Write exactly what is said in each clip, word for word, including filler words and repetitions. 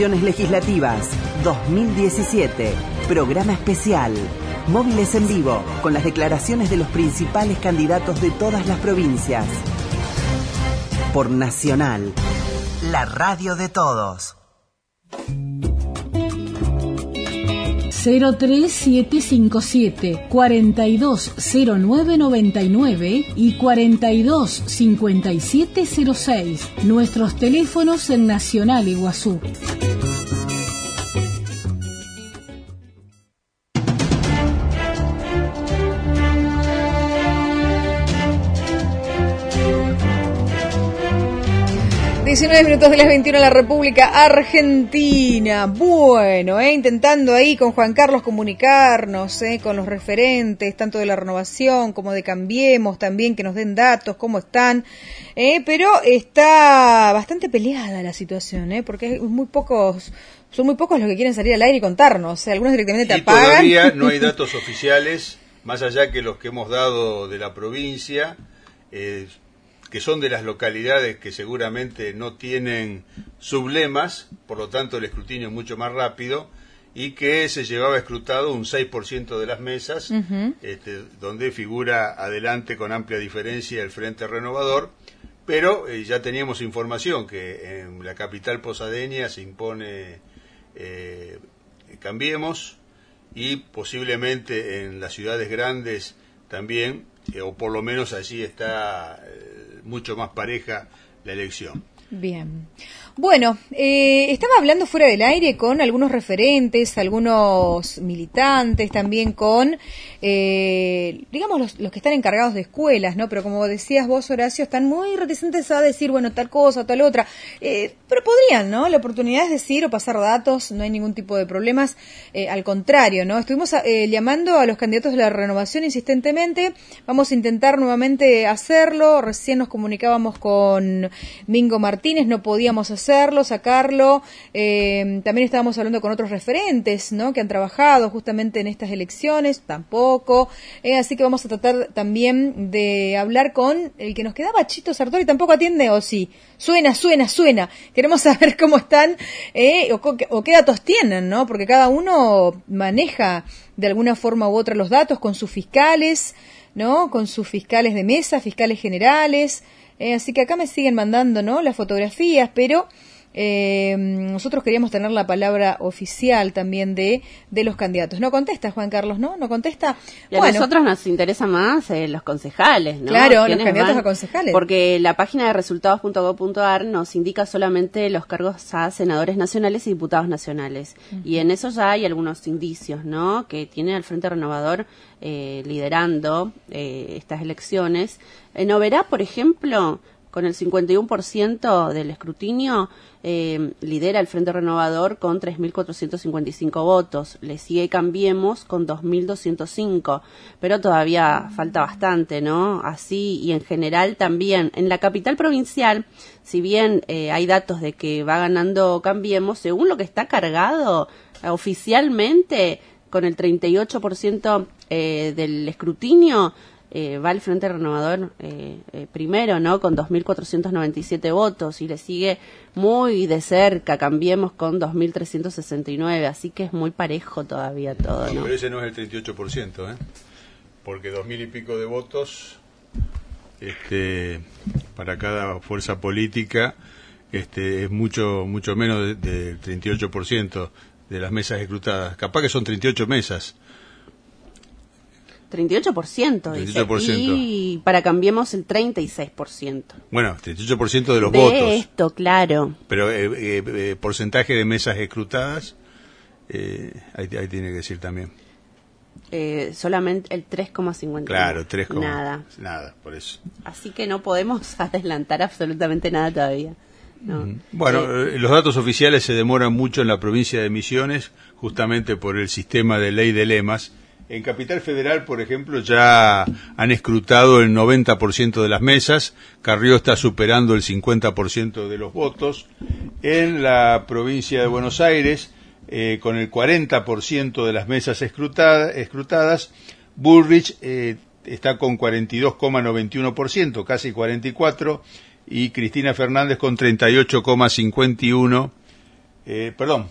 Elecciones Legislativas dos mil diecisiete. Programa especial. Móviles en vivo, con las declaraciones de los principales candidatos de todas las provincias. Por Nacional, la radio de todos. cero tres siete cinco siete, cuatro dos cero nueve nueve nueve y cuatro dos cinco siete cero seis. Nuestros teléfonos en Nacional Iguazú. diecinueve minutos de las veintiuna en la República Argentina. Bueno, eh, intentando ahí con Juan Carlos comunicarnos eh, con los referentes, tanto de la Renovación como de Cambiemos, también que nos den datos, cómo están. Eh, pero está bastante peleada la situación, eh, porque hay muy pocos, son muy pocos los que quieren salir al aire y contarnos. Eh, algunos directamente te y apagan. Todavía no hay datos oficiales, más allá que los que hemos dado de la provincia, eh, que son de las localidades que seguramente no tienen sublemas, por lo tanto el escrutinio es mucho más rápido, y que se llevaba escrutado un seis por ciento de las mesas, uh-huh. este, donde figura adelante con amplia diferencia el Frente Renovador, pero eh, ya teníamos información que en la capital posadeña se impone eh, Cambiemos, y posiblemente en las ciudades grandes también, eh, o por lo menos allí está eh, mucho más pareja la elección. Bien. Bueno, eh, estaba hablando fuera del aire con algunos referentes, algunos militantes, también con, eh, digamos, los, los que están encargados de escuelas, ¿no? Pero como decías vos, Horacio, están muy reticentes a decir, bueno, tal cosa, tal otra. Eh, pero podrían, ¿no? La oportunidad es decir o pasar datos, no hay ningún tipo de problemas. Eh, al contrario, ¿no? Estuvimos eh, llamando a los candidatos de la Renovación insistentemente. Vamos a intentar nuevamente hacerlo. Recién nos comunicábamos con Mingo Martínez, no podíamos hacerlo. hacerlo, sacarlo, eh, también estábamos hablando con otros referentes, ¿no? Que han trabajado justamente en estas elecciones, tampoco, eh, así que vamos a tratar también de hablar con el que nos quedaba, Chito Sartori, tampoco atiende, o sí, suena, suena, suena, queremos saber cómo están, eh, o, o qué datos tienen, ¿no? Porque cada uno maneja de alguna forma u otra los datos con sus fiscales, ¿no? Con sus fiscales de mesa, fiscales generales. Eh, así que acá me siguen mandando, ¿no? Las fotografías, pero eh, nosotros queríamos tener la palabra oficial también de, de los candidatos. No contesta, Juan Carlos, ¿no? No contesta. Y a bueno, nosotros nos interesa más eh, los concejales, ¿no? Claro, los candidatos van? a concejales. Porque la página de resultados punto gob punto ar nos indica solamente los cargos a senadores nacionales y diputados nacionales. Uh-huh. Y en eso ya hay algunos indicios, ¿no? Que tiene al Frente Renovador eh, liderando eh, estas elecciones. En Oberá, por ejemplo, con el cincuenta y uno por ciento del escrutinio, eh, lidera el Frente Renovador con tres mil cuatrocientos cincuenta y cinco votos. Le sigue Cambiemos con dos mil doscientos cinco, pero todavía falta bastante, ¿no? Así, y en general también. En la capital provincial, si bien eh, hay datos de que va ganando Cambiemos, según lo que está cargado eh, oficialmente, con el treinta y ocho por ciento eh, del escrutinio, Eh, va el Frente Renovador eh, eh, primero, ¿no? Con dos mil cuatrocientos noventa y siete votos, y le sigue muy de cerca Cambiemos con dos mil trescientos sesenta y nueve, así que es muy parejo todavía todo, ¿no? Pero ese no es el treinta y ocho por ciento, ¿eh? Porque dos mil y pico de votos este, para cada fuerza política este, es mucho mucho menos del treinta y ocho por ciento de las mesas escrutadas. Capaz que son treinta y ocho mesas. treinta y ocho por ciento, treinta y ocho por ciento. Dice, y para Cambiemos el treinta y seis por ciento. Bueno, treinta y ocho por ciento de los de votos. De esto, claro. Pero eh, eh, eh, porcentaje de mesas escrutadas, eh, ahí, ahí tiene que decir también. Eh, solamente el tres coma cincuenta. Claro, tres. Nada. Nada, por eso. Así que no podemos adelantar absolutamente nada todavía. No. Mm. Bueno, eh, los datos oficiales se demoran mucho en la provincia de Misiones, justamente por el sistema de ley de lemas. En Capital Federal, por ejemplo, ya han escrutado el noventa por ciento de las mesas. Carrió está superando el cincuenta por ciento de los votos. En la provincia de Buenos Aires, eh, con el cuarenta por ciento de las mesas escrutada, escrutadas, Bullrich eh, está con cuarenta y dos coma noventa y uno por ciento, casi cuarenta y cuatro por ciento, y Cristina Fernández con treinta y ocho coma cincuenta y uno por ciento. Eh, perdón,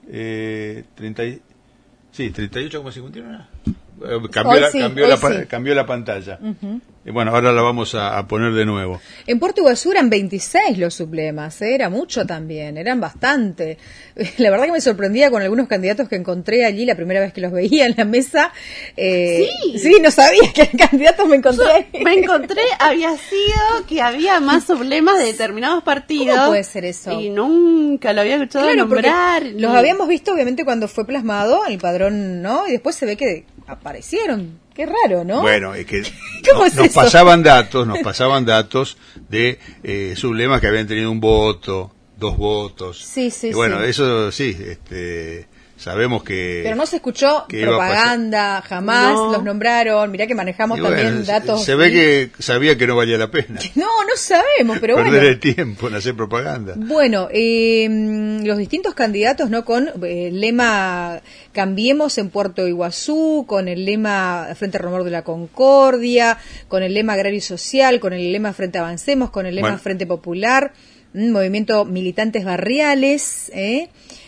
eh, treinta y, sí, treinta y ocho coma cincuenta y uno. Cambió, la, sí, cambió, la, sí. cambió la pantalla. Uh-huh. Y bueno, ahora la vamos a, a poner de nuevo. En Puerto Iguazú eran veintiséis los sublemas, ¿eh? Era mucho también, eran bastante. La verdad que me sorprendía con algunos candidatos que encontré allí la primera vez que los veía en la mesa. Eh, sí. Sí, no sabía que candidatos me encontré. Yo me encontré, había sido que había más sublemas de determinados partidos. ¿Cómo puede ser eso? Y nunca lo había escuchado Claro, nombrar. porque los habíamos visto obviamente cuando fue plasmado el padrón, ¿no? Y después se ve que aparecieron. Qué raro, ¿no? Bueno, es que ¿Cómo no, es nos eso? pasaban datos, nos pasaban datos de eh, sublemas que habían tenido un voto, dos votos. Sí, sí, y bueno, sí. eso sí, este, sabemos que... Pero no se escuchó que iba a propaganda, jamás No. los nombraron. Mirá que manejamos y bueno, también se- datos. Se ve ¿sí? que sabía que no valía la pena No, no sabemos, pero perder bueno. el tiempo en hacer propaganda. Bueno, eh, los distintos candidatos, ¿no? Con eh, el lema Cambiemos en Puerto Iguazú, con el lema Frente Renovador de la Concordia, con el lema Agrario y Social, con el lema Frente Avancemos, con el lema Bueno. Frente Popular, mm, Movimiento Militantes Barriales, ¿eh?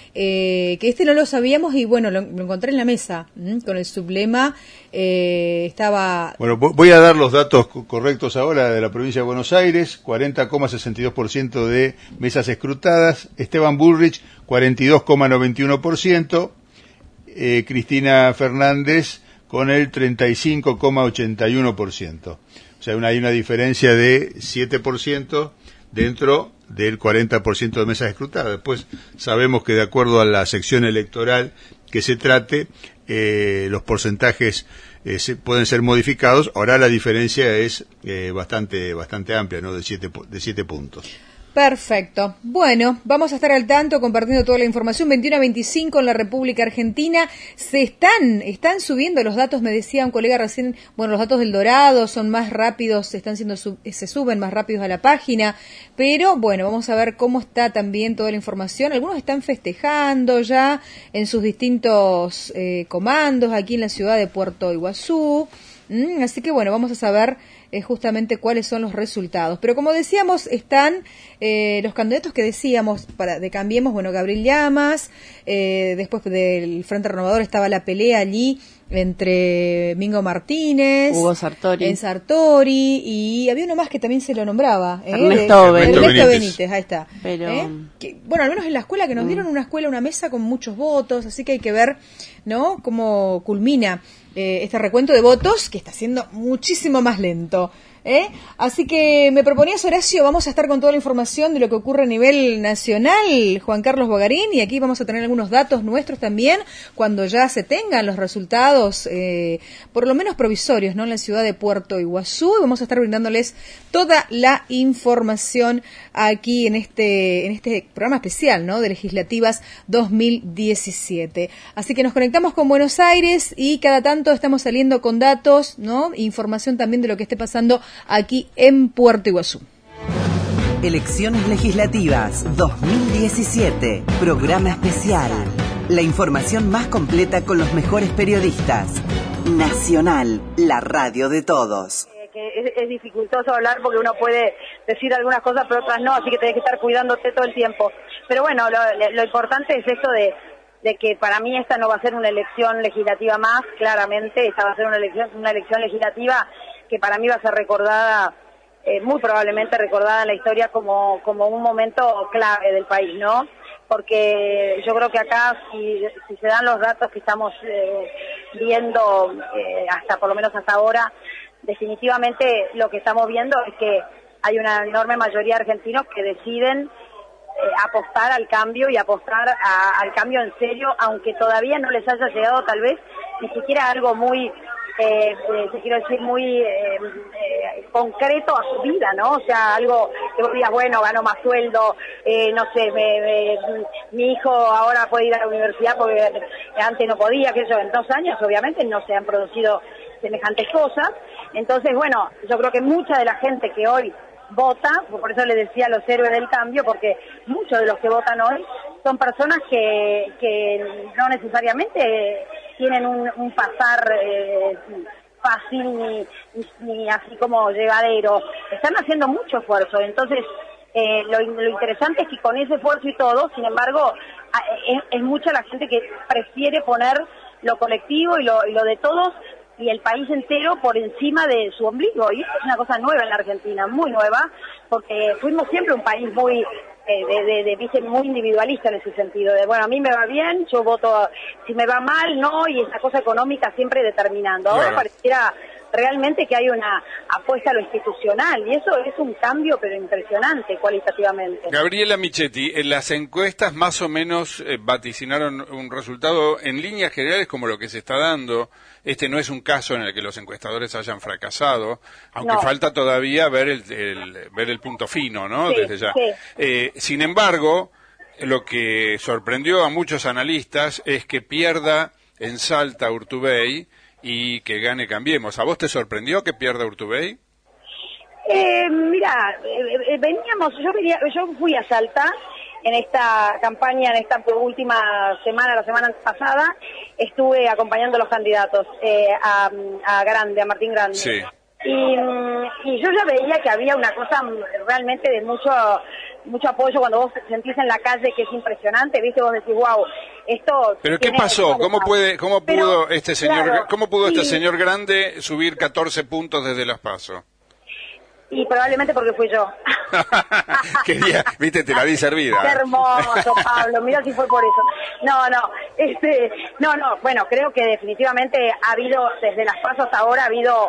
Eh, que este no lo sabíamos y bueno, lo, lo encontré en la mesa, ¿m? Con el sublema, eh, estaba... Bueno, vo- voy a dar los datos co- correctos ahora de la provincia de Buenos Aires, cuarenta coma sesenta y dos por ciento de mesas escrutadas, Esteban Bullrich, cuarenta y dos coma noventa y uno por ciento, eh, Cristina Fernández con el treinta y cinco coma ochenta y uno por ciento. O sea, una, hay una diferencia de siete por ciento dentro del cuarenta por ciento de mesas escrutadas. Después sabemos que de acuerdo a la sección electoral que se trate, eh, los porcentajes eh, se, pueden ser modificados. Ahora la diferencia es eh, bastante bastante amplia, ¿no? De siete, pu- de siete puntos. Perfecto. Bueno, vamos a estar al tanto compartiendo toda la información. veintiuno a veinticinco en la República Argentina. Se están, están subiendo los datos, me decía un colega recién, bueno, los datos del Dorado son más rápidos, están siendo sub, se suben más rápidos a la página, pero bueno, vamos a ver cómo está también toda la información. Algunos están festejando ya en sus distintos eh, comandos aquí en la ciudad de Puerto Iguazú. Mm, así que bueno, vamos a saber eh, justamente cuáles son los resultados. Pero como decíamos, están eh, los candidatos que decíamos para de Cambiemos, bueno, Gabriel Llamas, eh, después del Frente Renovador estaba la pelea allí entre Mingo Martínez, Hugo Sartori. en Sartori, y había uno más que también se lo nombraba, ¿eh? Ernesto De- Benítez. Ernesto Benítez, ahí está. Pero- ¿eh? Que, bueno, al menos en la escuela que nos dieron una escuela, una mesa con muchos votos, así que hay que ver, ¿no? Cómo culmina eh, este recuento de votos que está siendo muchísimo más lento. ¿Eh? Así que me proponías, Horacio, vamos a estar con toda la información de lo que ocurre a nivel nacional, Juan Carlos Bogarín, y aquí vamos a tener algunos datos nuestros también, cuando ya se tengan los resultados, eh, por lo menos provisorios, ¿no? En la ciudad de Puerto Iguazú, y vamos a estar brindándoles toda la información aquí en este, en este programa especial, ¿no? De Legislativas dos mil diecisiete. Así que nos conectamos con Buenos Aires y cada tanto estamos saliendo con datos, ¿no? Información también de lo que esté pasando aquí en Puerto Iguazú. Elecciones Legislativas dos mil diecisiete, programa especial. La información más completa con los mejores periodistas. Nacional, la radio de todos. Eh, que es, es dificultoso hablar porque uno puede decir algunas cosas pero otras no, así que tenés que estar cuidándote todo el tiempo. Pero bueno, lo, lo importante es esto de, de que para mí esta no va a ser una elección legislativa más, claramente, esta va a ser una elección, una elección legislativa que para mí va a ser recordada, eh, muy probablemente recordada en la historia como, como un momento clave del país, ¿no? Porque yo creo que acá, si, si se dan los datos que estamos eh, viendo, eh, hasta por lo menos hasta ahora, definitivamente lo que estamos viendo es que hay una enorme mayoría de argentinos que deciden eh, apostar al cambio y apostar a, al cambio en serio, aunque todavía no les haya llegado tal vez ni siquiera algo muy... Eh, eh, te quiero decir, muy eh, eh, concreto a su vida, ¿no? O sea, algo que vos digas, bueno, gano más sueldo, eh, no sé, me, me, mi hijo ahora puede ir a la universidad porque antes no podía, que eso, en dos años obviamente no se han producido semejantes cosas. Entonces, bueno, yo creo que mucha de la gente que hoy vota, por eso le decía a los héroes del cambio, porque muchos de los que votan hoy son personas que, que no necesariamente tienen un, un pasar eh, fácil ni, ni, ni así como llevadero, están haciendo mucho esfuerzo. Entonces Eh, lo, lo interesante es que con ese esfuerzo y todo, sin embargo, es, es mucha la gente que prefiere poner lo colectivo y lo, y lo de todos y el país entero por encima de su ombligo. Y esto es una cosa nueva en la Argentina, muy nueva, porque fuimos siempre un país muy, eh, de, de, de, de, muy individualista en ese sentido, de bueno, a mí me va bien, yo voto, si me va mal, no, y esa cosa económica siempre determinando. Ahora claro. pareciera realmente que hay una apuesta a lo institucional, y eso es un cambio pero impresionante cualitativamente. Gabriela Michetti, en las encuestas más o menos eh, vaticinaron un resultado en líneas generales como lo que se está dando. Este no es un caso en el que los encuestadores hayan fracasado, aunque no. falta todavía ver el, el ver el punto fino, ¿no? Sí, Desde ya. Sí. Eh, sin embargo, lo que sorprendió a muchos analistas es que pierda en Salta Urtubey y que gane Cambiemos. ¿A vos te sorprendió que pierda Urtubey? Eh, mira, eh, eh, veníamos, yo, venía, yo fui a Salta en esta campaña, en esta última semana, la semana pasada, estuve acompañando a los candidatos, eh, a, a Grande, a Martín Grande. Sí. Y, y yo ya veía que había una cosa realmente de mucho mucho apoyo cuando vos sentís en la calle, que es impresionante, viste, vos decís, wow, esto... ¿Pero qué tiene, pasó? ¿Cómo puede, cómo pudo Pero, este señor, claro, cómo pudo sí. este señor Grande subir catorce puntos desde Las PASO? Y probablemente porque fui yo. Quería, viste, te la di servida. Qué hermoso, Pablo, mira si fue por eso. No, no, este, no, no, bueno, creo que definitivamente ha habido, desde las PASO hasta ahora, ha habido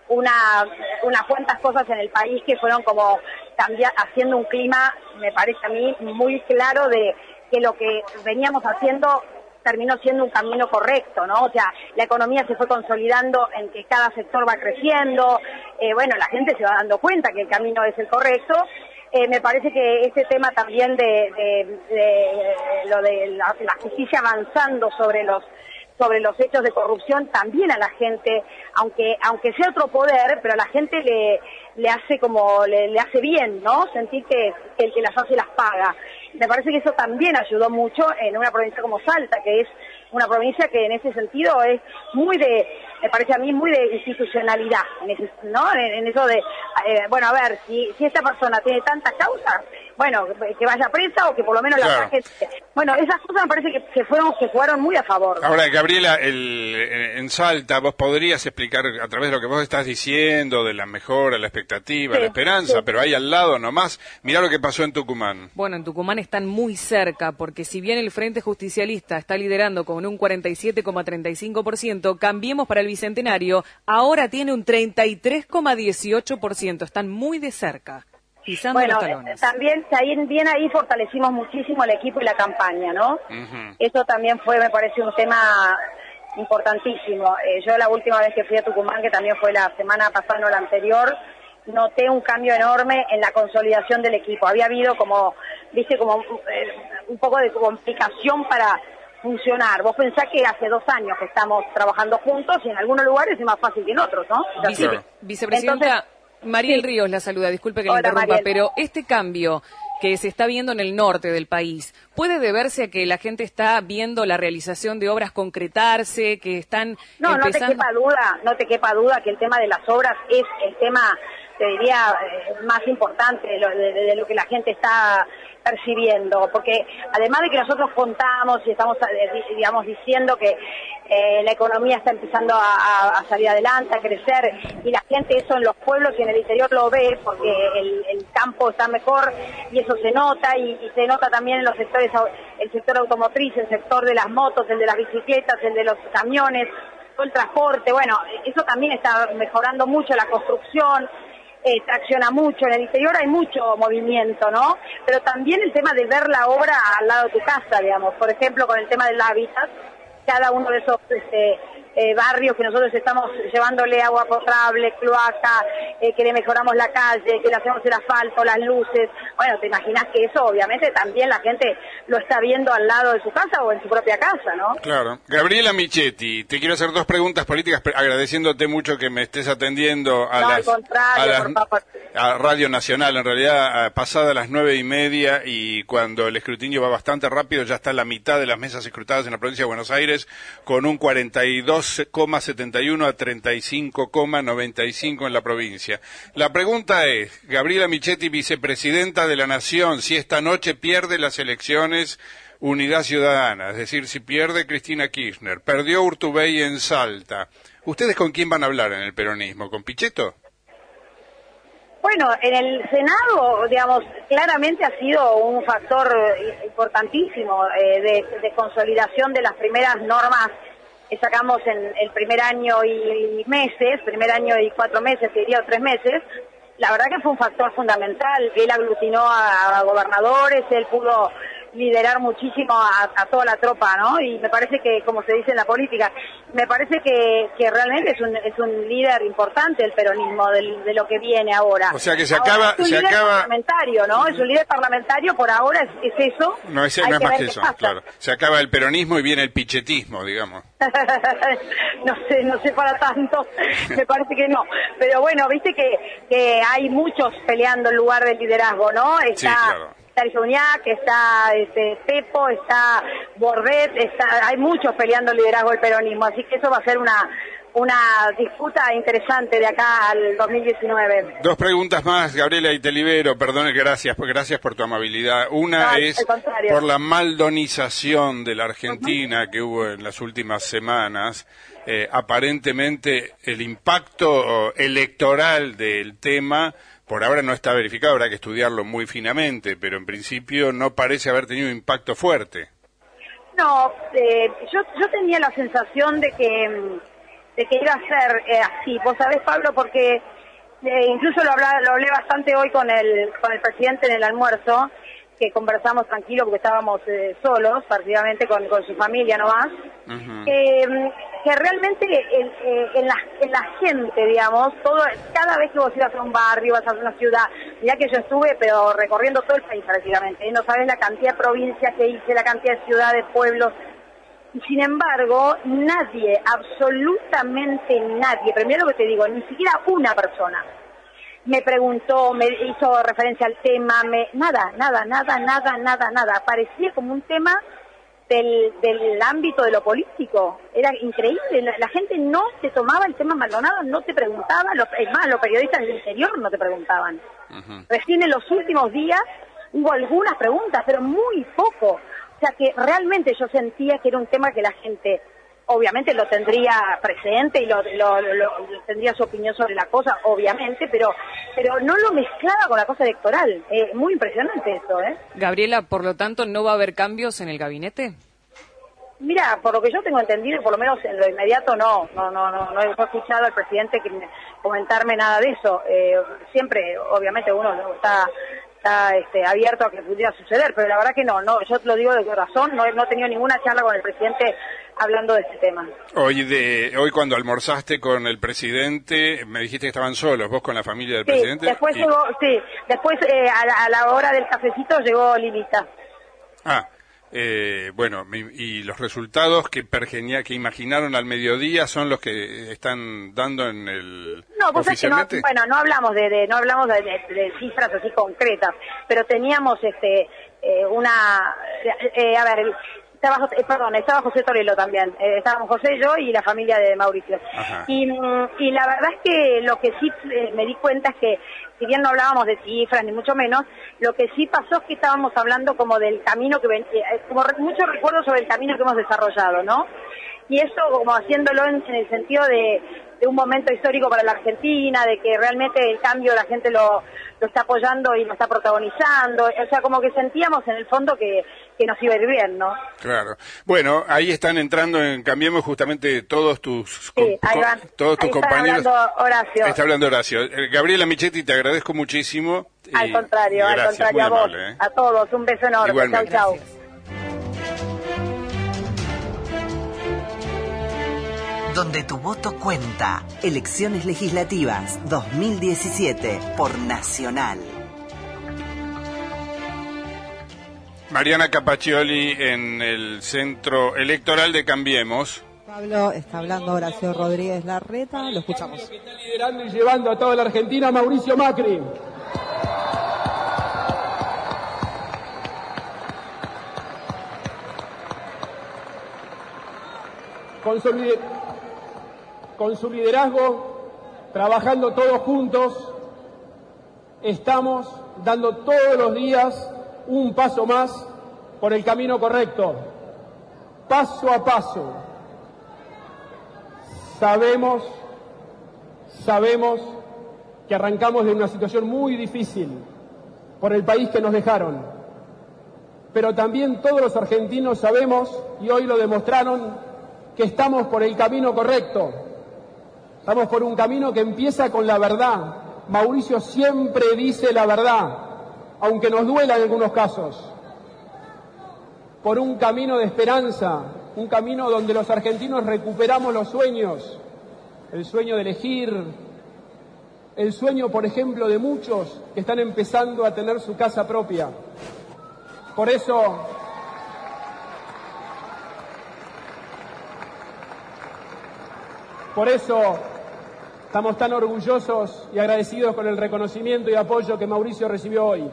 una unas cuantas cosas en el país que fueron como cambiar, haciendo un clima, me parece a mí, muy claro de que lo que veníamos haciendo terminó siendo un camino correcto, ¿no? O sea, la economía se fue consolidando en que cada sector va creciendo, eh, bueno, la gente se va dando cuenta que el camino es el correcto. Eh, me parece que este tema también de, de, de, de lo de la, la justicia avanzando sobre los sobre los hechos de corrupción, también a la gente, aunque aunque sea otro poder, pero a la gente le le hace como le, le hace bien, ¿no? Sentir que, que el que las hace las paga. Me parece que eso también ayudó mucho en una provincia como Salta, que es una provincia que en ese sentido es muy de, me parece a mí, muy de institucionalidad, en ese, ¿no? En, en eso de, eh, bueno, a ver, si, si esta persona tiene tantas causas, bueno, que vaya presa o que por lo menos claro. la saque. Bueno, esas cosas me parece que se fueron, se jugaron muy a favor. Ahora, Gabriela, el, en Salta, vos podrías explicar a través de lo que vos estás diciendo, de la mejora, la expectativa, sí, la esperanza, sí. pero ahí al lado nomás, mirá lo que pasó en Tucumán. Bueno, en Tucumán están muy cerca, porque si bien el Frente Justicialista está liderando con un cuarenta y siete coma treinta y cinco por ciento, Cambiemos para el Bicentenario ahora tiene un treinta y tres coma dieciocho por ciento, están muy de cerca. Pisando bueno, los talones. También ahí, bien ahí fortalecimos muchísimo el equipo y la campaña, ¿no? Uh-huh. Eso también fue, me parece, un tema importantísimo. Eh, yo la última vez que fui a Tucumán, que también fue la semana pasada, no la anterior, noté un cambio enorme en la consolidación del equipo. Había habido como, viste, como eh, un poco de complicación para funcionar. Vos pensás que hace dos años que estamos trabajando juntos y en algunos lugares es más fácil que en otros, ¿no? Vice, claro. Vicepresidenta, Entonces, Mariel sí. Ríos la saluda, disculpe que Hola, le interrumpa, Mariel. pero este cambio que se está viendo en el norte del país, ¿puede deberse a que la gente está viendo la realización de obras concretarse, que están No, empezando... no te quepa duda, no te quepa duda que el tema de las obras es el tema, te diría, eh, más importante de lo, de, de lo que la gente está percibiendo, porque además de que nosotros contamos y estamos, eh, digamos, diciendo que eh, la economía está empezando a, a salir adelante, a crecer, y la gente eso en los pueblos y en el interior lo ve, porque el, el campo está mejor, y eso se nota, y, y se nota también en los sectores, el sector automotriz, el sector de las motos, el de las bicicletas, el de los camiones, todo el transporte, bueno, eso también está mejorando mucho, la construcción, Eh, tracciona mucho, en el interior hay mucho movimiento, ¿no? Pero también el tema de ver la obra al lado de tu casa, digamos, por ejemplo, con el tema del hábitat, cada uno de esos este, eh, barrios que nosotros estamos llevándole agua potable, cloaca, eh, que le mejoramos la calle, que le hacemos el asfalto, las luces, bueno, te imaginas que eso obviamente también la gente lo está viendo al lado de su casa o en su propia casa, ¿no? Claro. Gabriela Michetti, te quiero hacer dos preguntas políticas, agradeciéndote mucho que me estés atendiendo a no, las, al contrario, a, las por favor. a Radio Nacional, en realidad pasada las nueve y media, y cuando el escrutinio va bastante rápido, ya está la mitad de las mesas escrutadas en la provincia de Buenos Aires, con un cuarenta y dos dos coma setenta y uno a treinta y cinco coma noventa y cinco en la provincia. La pregunta es, Gabriela Michetti, vicepresidenta de la Nación, si esta noche pierde las elecciones Unidad Ciudadana, es decir, si pierde Cristina Kirchner, perdió Urtubey en Salta, ¿ustedes con quién van a hablar en el peronismo? ¿Con Pichetto? Bueno, en el Senado, digamos, claramente ha sido un factor importantísimo eh, de, de consolidación de las primeras normas que sacamos en el primer año y meses, primer año y cuatro meses, diría, o tres meses. La verdad que fue un factor fundamental. Él aglutinó a, a gobernadores, él pudo liderar muchísimo a, a toda la tropa, ¿no? Y me parece que, como se dice en la política, me parece que, que realmente es un, es un líder importante el peronismo de, de lo que viene ahora. O sea que se ahora, acaba... es un se líder acaba... parlamentario, ¿no? Es un líder parlamentario, por ahora es, es eso. No, es, no es más que eso, claro. Se acaba el peronismo y viene el pichetismo, digamos. no sé, no sé para tanto, me parece que no. Pero bueno, viste que, que hay muchos peleando el lugar del liderazgo, ¿no? Está... Sí, claro. Está Uñac, está este, Pepo, está Bordet, está, hay muchos peleando el liderazgo del peronismo, así que eso va a ser una una disputa interesante de acá al dos mil diecinueve. Dos preguntas más, Gabriela, y te libero, perdón, gracias, gracias por tu amabilidad. Una no, es por la maldonización de la Argentina uh-huh. que hubo en las últimas semanas. Eh, aparentemente el impacto electoral del tema por ahora no está verificado, habrá que estudiarlo muy finamente, pero en principio no parece haber tenido un impacto fuerte. No, eh, yo yo tenía la sensación de que de que iba a ser eh, así. Vos sabés, Pablo, porque eh, incluso lo hablé, lo hablé bastante hoy con el con el presidente en el almuerzo, que conversamos tranquilo porque estábamos eh, solos, prácticamente con, con su familia nomás. Uh-huh. eh, que realmente el, eh, en, la, en la gente, digamos, todo cada vez que vos ibas a un barrio, vas a una ciudad, mirá que yo estuve, pero recorriendo todo el país prácticamente, ¿eh? No sabés la cantidad de provincias que hice, la cantidad de ciudades, pueblos, y sin embargo, nadie, absolutamente nadie, primero que te digo, ni siquiera una persona, me preguntó, me hizo referencia al tema, me nada, nada, nada, nada, nada, nada, parecía como un tema Del, del ámbito de lo político. Era increíble, la, la gente no te tomaba el tema Maldonado, no te preguntaba, los, es más, los periodistas del interior no te preguntaban. Uh-huh. Recién en los últimos días hubo algunas preguntas, pero muy poco. O sea que realmente yo sentía que era un tema que la gente obviamente lo tendría presente y lo, lo, lo, lo tendría su opinión sobre la cosa, obviamente, pero pero no lo mezclaba con la cosa electoral. Eh, muy impresionante eso, ¿eh? Gabriela, por lo tanto, ¿no va a haber cambios en el gabinete? Mira, por lo que yo tengo entendido, por lo menos en lo inmediato no, no, no, no, no he escuchado al presidente que me, comentarme nada de eso. Eh, siempre, obviamente, uno está está este, abierto a que pudiera suceder, pero la verdad que no, no, yo te lo digo de corazón, no, no he tenido ninguna charla con el presidente hablando de este tema. Hoy de hoy cuando almorzaste con el presidente, me dijiste que estaban solos, vos con la familia del sí, presidente. Después y... llegó, sí, después eh, a, la, a la hora del cafecito llegó Lilita. Ah, eh, bueno, y los resultados que pergenia, que imaginaron al mediodía son los que están dando en el no, pues oficialmente. Es que no, bueno, no hablamos de, de no hablamos de, de, de cifras así concretas, pero teníamos este eh, una eh, a ver. Estaba, eh, perdón, estaba José Torello también, eh, estábamos José, yo y la familia de Mauricio. Y, y la verdad es que lo que sí eh, me di cuenta es que, si bien no hablábamos de cifras ni mucho menos, lo que sí pasó es que estábamos hablando como del camino que ven, eh, como re, muchos recuerdos sobre el camino que hemos desarrollado, ¿no? Y eso como haciéndolo en, en el sentido de, de un momento histórico para la Argentina, de que realmente el cambio la gente lo, lo está apoyando y lo está protagonizando, o sea, como que sentíamos en el fondo que, que nos iba a ir bien, ¿no? Claro. Bueno, ahí están entrando en Cambiemos justamente todos tus, sí, com, van, todos tus compañeros. Está hablando Horacio. Está hablando Horacio. Eh, Gabriela Michetti, te agradezco muchísimo. Al contrario, gracias, al contrario a vos, amable, ¿eh? a todos, un beso enorme. Igualmente. Chau, chau. Donde tu voto cuenta. Elecciones legislativas dos mil diecisiete por Nacional. Mariana Capaccioli en el centro electoral de Cambiemos. Pablo, está hablando Horacio Rodríguez Larreta, lo escuchamos. Que está liderando y llevando a toda la Argentina Mauricio Macri. Consolide... con su liderazgo, trabajando todos juntos, estamos dando todos los días un paso más por el camino correcto, paso a paso. Sabemos, sabemos que arrancamos de una situación muy difícil por el país que nos dejaron, pero también todos los argentinos sabemos, y hoy lo demostraron, que estamos por el camino correcto. Estamos por un camino que empieza con la verdad. Mauricio siempre dice la verdad, aunque nos duela en algunos casos. Por un camino de esperanza, un camino donde los argentinos recuperamos los sueños, el sueño de elegir, el sueño, por ejemplo, de muchos que están empezando a tener su casa propia. Por eso, por eso estamos tan orgullosos y agradecidos con el reconocimiento y apoyo que Mauricio recibió hoy.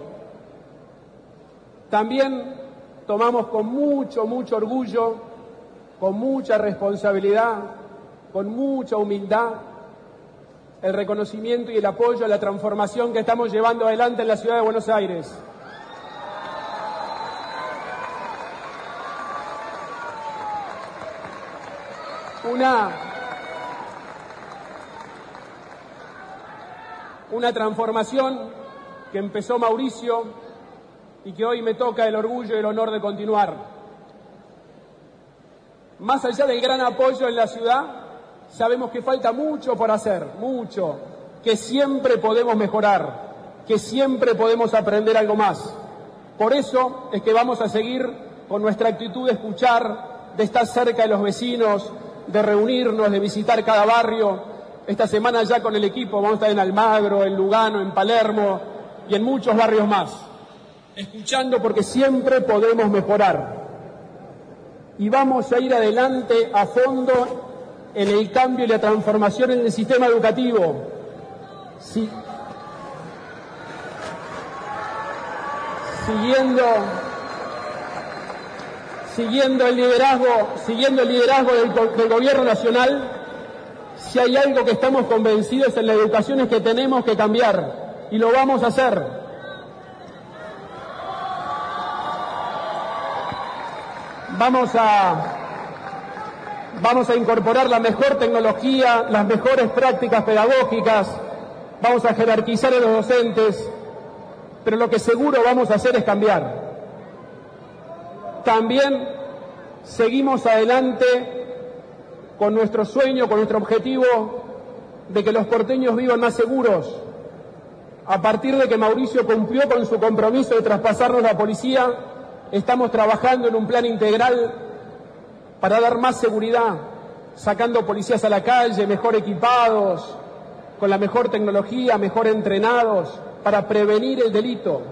También tomamos con mucho, mucho orgullo, con mucha responsabilidad, con mucha humildad, el reconocimiento y el apoyo a la transformación que estamos llevando adelante en la ciudad de Buenos Aires. Una, una transformación que empezó Mauricio y que hoy me toca el orgullo y el honor de continuar. Más allá del gran apoyo en la ciudad, sabemos que falta mucho por hacer, mucho, que siempre podemos mejorar, que siempre podemos aprender algo más. Por eso es que vamos a seguir con nuestra actitud de escuchar, de estar cerca de los vecinos, de reunirnos, de visitar cada barrio. Esta semana ya con el equipo vamos a estar en Almagro, en Lugano, en Palermo y en muchos barrios más. Escuchando porque siempre podemos mejorar. Y vamos a ir adelante a fondo en el cambio y la transformación en el sistema educativo. Sí. Siguiendo, siguiendo el liderazgo, siguiendo el liderazgo del, del gobierno nacional, si hay algo que estamos convencidos en la educación es que tenemos que cambiar y lo vamos a hacer. Vamos a Vamos a incorporar la mejor tecnología, las mejores prácticas pedagógicas, vamos a jerarquizar a los docentes, pero lo que seguro vamos a hacer es cambiar. También seguimos adelante con nuestro sueño, con nuestro objetivo de que los porteños vivan más seguros. A partir de que Mauricio cumplió con su compromiso de traspasarnos la policía, estamos trabajando en un plan integral para dar más seguridad, sacando policías a la calle, mejor equipados, con la mejor tecnología, mejor entrenados, para prevenir el delito.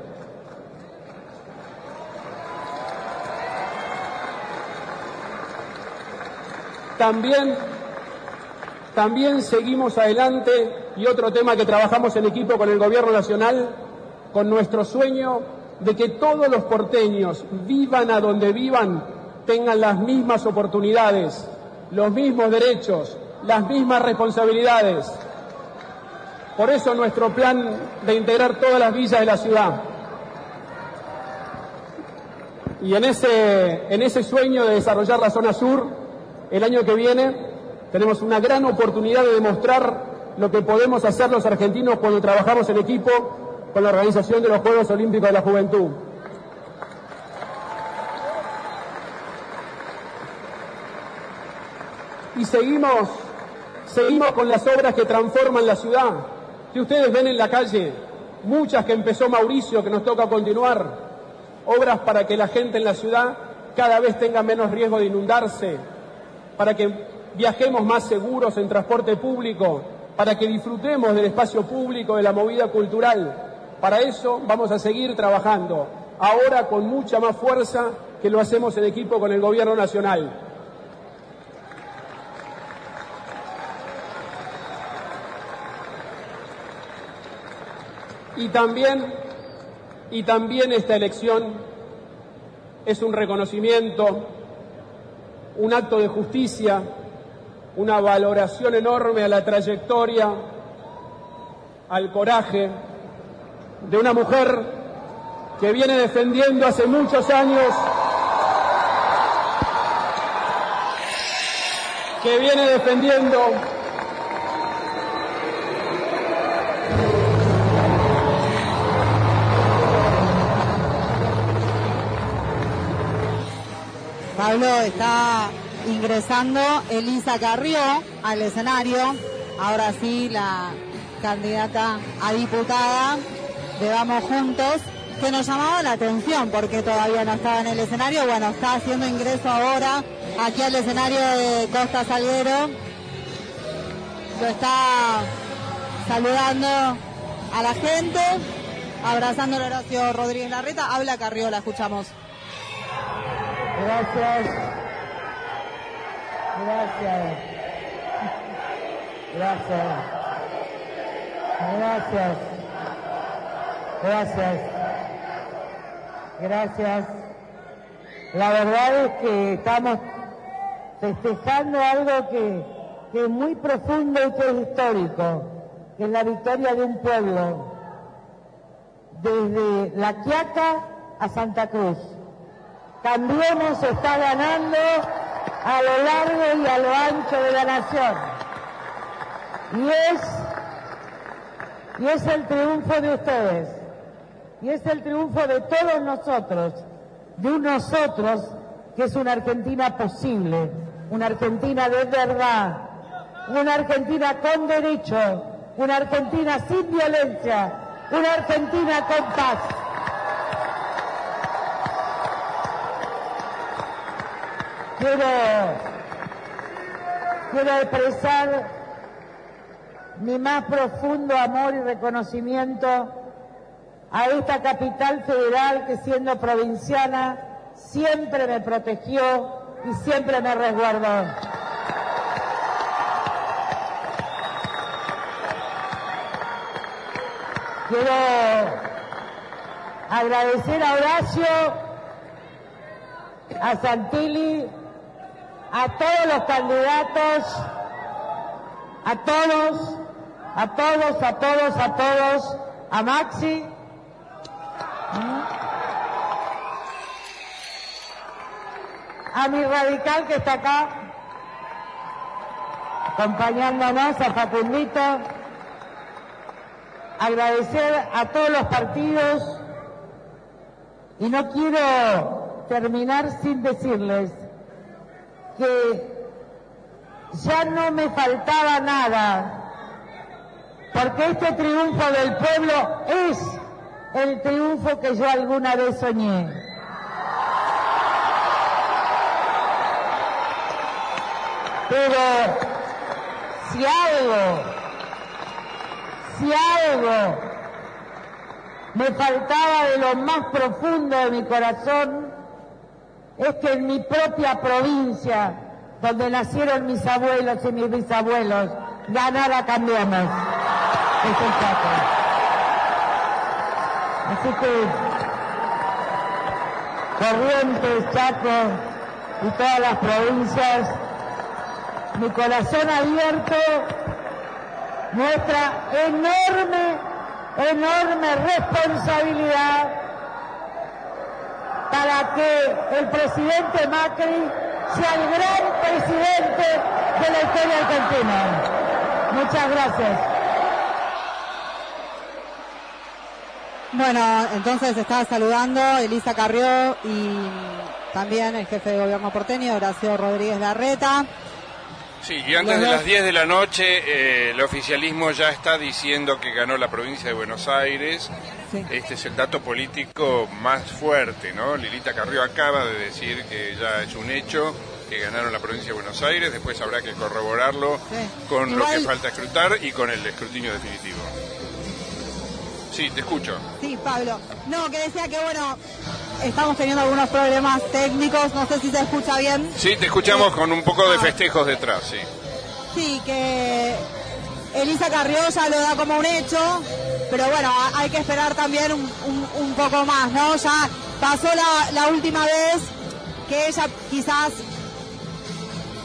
También, también seguimos adelante, y otro tema que trabajamos en equipo con el Gobierno Nacional, con nuestro sueño de que todos los porteños, vivan a donde vivan, tengan las mismas oportunidades, los mismos derechos, las mismas responsabilidades. Por eso nuestro plan de integrar todas las villas de la ciudad. Y en ese, en ese sueño de desarrollar la zona sur, el año que viene tenemos una gran oportunidad de demostrar lo que podemos hacer los argentinos cuando trabajamos en equipo con la organización de los Juegos Olímpicos de la Juventud. Y seguimos, seguimos con las obras que transforman la ciudad, que ustedes ven en la calle, muchas que empezó Mauricio, que nos toca continuar, obras para que la gente en la ciudad cada vez tenga menos riesgo de inundarse, para que viajemos más seguros en transporte público, para que disfrutemos del espacio público, de la movida cultural. Para eso vamos a seguir trabajando, ahora con mucha más fuerza que lo hacemos en equipo con el Gobierno Nacional. Y también, y también esta elección es un reconocimiento, un acto de justicia una valoración enorme a la trayectoria, al coraje de una mujer que viene defendiendo hace muchos años, que viene defendiendo Pablo, está ingresando Elisa Carrió al escenario. Ahora sí, la candidata a diputada de Vamos Juntos, que nos llamaba la atención porque todavía no estaba en el escenario. Bueno, está haciendo ingreso ahora aquí al escenario de Costa Salguero. Lo está saludando a la gente, abrazando a Horacio Rodríguez Larreta. Habla Carrió, la escuchamos. Gracias. Gracias. Gracias. Gracias. Gracias. Gracias. La verdad es que estamos festejando algo que, que es muy profundo y que es histórico, que es la victoria de un pueblo, desde La Quiaca a Santa Cruz. Cambiemos está ganando a lo largo y a lo ancho de la nación. Y es, y es el triunfo de ustedes. Y es el triunfo de todos nosotros, de un nosotros que es una Argentina posible, una Argentina de verdad, una Argentina con derecho, una Argentina sin violencia, una Argentina con paz. Quiero, quiero expresar mi más profundo amor y reconocimiento a esta capital federal que, siendo provinciana, siempre me protegió y siempre me resguardó. Quiero agradecer a Horacio, a Santilli, a todos los candidatos, a todos, a todos, a todos, a todos, a Maxi, a mi radical que está acá, acompañándonos, a Facundito, agradecer a todos los partidos, y no quiero terminar sin decirles que ya no me faltaba nada, porque este triunfo del pueblo es el triunfo que yo alguna vez soñé. Pero si algo, si algo me faltaba de lo más profundo de mi corazón, es que en mi propia provincia, donde nacieron mis abuelos y mis bisabuelos, ganara Cambiemos. Es el Chaco. Así que Corrientes, Chaco y todas las provincias, mi corazón abierto muestra enorme, enorme responsabilidad para que el presidente Macri sea el gran presidente de la historia argentina. Muchas gracias. Bueno, entonces estaba saludando Elisa Carrió y también el jefe de gobierno porteño, Horacio Rodríguez Larreta. Sí, y antes de las diez de la noche eh, el oficialismo ya está diciendo que ganó la provincia de Buenos Aires. Sí. Este es el dato político más fuerte, ¿no? Lilita Carrió acaba de decir que ya es un hecho, que ganaron la provincia de Buenos Aires. Después habrá que corroborarlo sí. con Igual... lo que falta escrutar y con el escrutinio definitivo. Sí, te escucho. Sí, Pablo. No, que decía que, bueno, estamos teniendo algunos problemas técnicos, no sé si se escucha bien. Sí, te escuchamos eh, con un poco de ah, festejos detrás, sí. Sí, que Elisa Carrió ya lo da como un hecho, pero bueno, hay que esperar también un, un, un poco más, ¿no? Ya pasó la, la última vez que ella quizás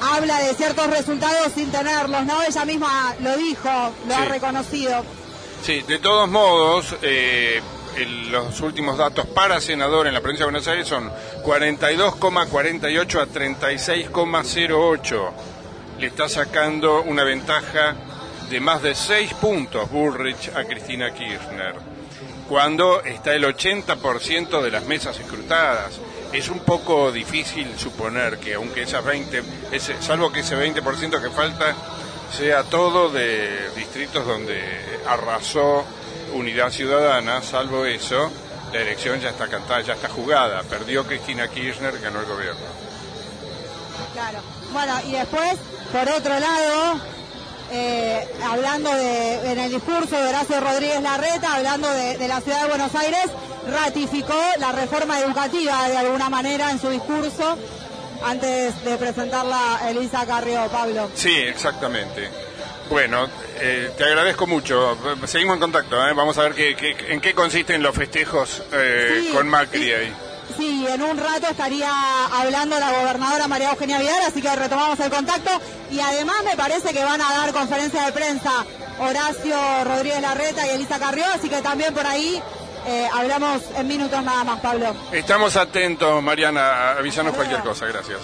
habla de ciertos resultados sin tenerlos, ¿no? Ella misma lo dijo, lo sí. ha reconocido. Sí, de todos modos, eh, el, los últimos datos para senador en la provincia de Buenos Aires son cuarenta y dos coma cuarenta y ocho a treinta y seis coma cero ocho. Le está sacando una ventaja de más de seis puntos Bullrich a Cristina Kirchner, cuando está el ochenta por ciento de las mesas escrutadas. Es un poco difícil suponer que aunque esas veinte, ese, salvo que ese veinte por ciento que falta sea todo de distritos donde arrasó Unidad Ciudadana, salvo eso, la elección ya está cantada, ya está jugada. Perdió Cristina Kirchner, ganó el gobierno. Claro. Bueno, y después, por otro lado, eh, hablando de, en el discurso de Horacio Rodríguez Larreta, hablando de, de la ciudad de Buenos Aires, ratificó la reforma educativa de alguna manera en su discurso antes de presentarla Elisa Carrió, Pablo. Sí, exactamente. Bueno, eh, te agradezco mucho. Seguimos en contacto, ¿eh? Vamos a ver qué, qué, en qué consisten los festejos eh, sí, con Macri sí, ahí. Sí, en un rato estaría hablando la gobernadora María Eugenia Vidal, así que retomamos el contacto. Y además me parece que van a dar conferencia de prensa Horacio Rodríguez Larreta y Elisa Carrió, así que también por ahí eh, hablamos en minutos nada más, Pablo. Estamos atentos, Mariana, avísanos cualquier cosa, gracias.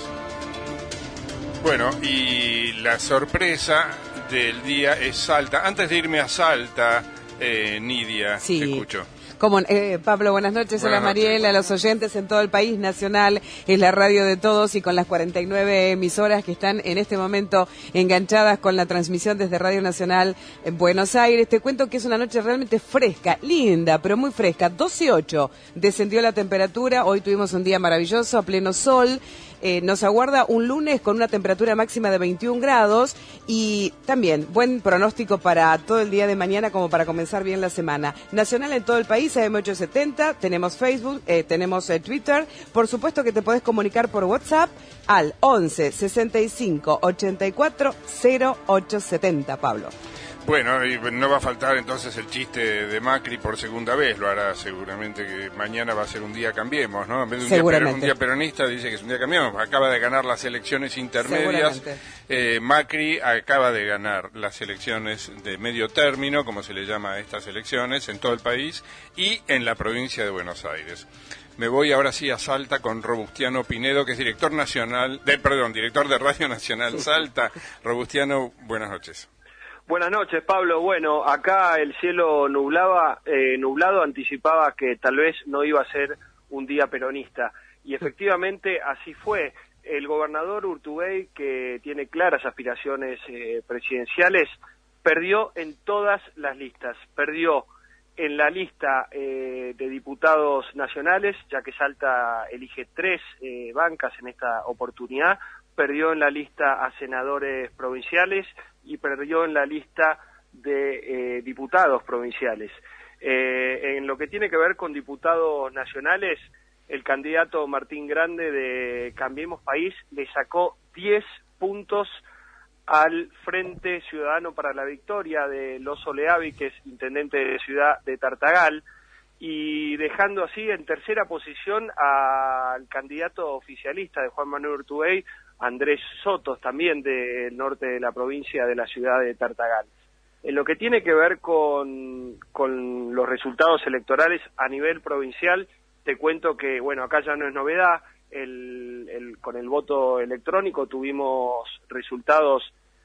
Bueno, y la sorpresa del día es Salta. Antes de irme a Salta, eh, Nidia, sí. te escucho. Como, eh, Pablo, buenas noches. Buenas Hola Mariela, a los oyentes en todo el país nacional. Es la radio de todos y con las cuarenta y nueve emisoras que están en este momento enganchadas con la transmisión desde Radio Nacional en Buenos Aires. Te cuento que es una noche realmente fresca, linda, pero muy fresca. doce y ocho descendió la temperatura. Hoy tuvimos un día maravilloso, a pleno sol. Eh, nos aguarda un lunes con una temperatura máxima de veintiún grados y también buen pronóstico para todo el día de mañana como para comenzar bien la semana. Nacional en todo el país, A M ochocientos setenta, tenemos Facebook, eh, tenemos eh, Twitter. Por supuesto que te podés comunicar por WhatsApp al once sesenta y cinco ochenta y cuatro cero ocho setenta, Pablo. Bueno, y no va a faltar entonces el chiste de Macri por segunda vez, lo hará seguramente, que mañana va a ser un día cambiemos, ¿no? En vez de un, día, per- un día peronista dice que es un día cambiemos. Acaba de ganar las elecciones intermedias, eh, Macri acaba de ganar las elecciones de medio término, como se le llama a estas elecciones, en todo el país y en la provincia de Buenos Aires. Me voy ahora sí a Salta con Robustiano Pinedo, que es director nacional, de, perdón, director de Radio Nacional Salta. Robustiano, buenas noches. Buenas noches, Pablo. Bueno, acá el cielo nublaba, eh, nublado anticipaba que tal vez no iba a ser un día peronista. Y efectivamente así fue. El gobernador Urtubey, que tiene claras aspiraciones eh, presidenciales, perdió en todas las listas. Perdió en la lista eh, de diputados nacionales, ya que Salta elige tres eh, bancas en esta oportunidad. Perdió en la lista a senadores provinciales y perdió en la lista de eh, diputados provinciales. Eh, en lo que tiene que ver con diputados nacionales, el candidato Martín Grande de Cambiemos País le sacó diez puntos al Frente Ciudadano para la Victoria de Loso Leavi, que es intendente de Ciudad de Tartagal, y dejando así en tercera posición al candidato oficialista de Juan Manuel Urtubey, Andrés Sotos, también del norte de la provincia de la ciudad de Tartagal. En lo que tiene que ver con, con los resultados electorales a nivel provincial, te cuento que, bueno, acá ya no es novedad, el, el, con el voto electrónico tuvimos resultados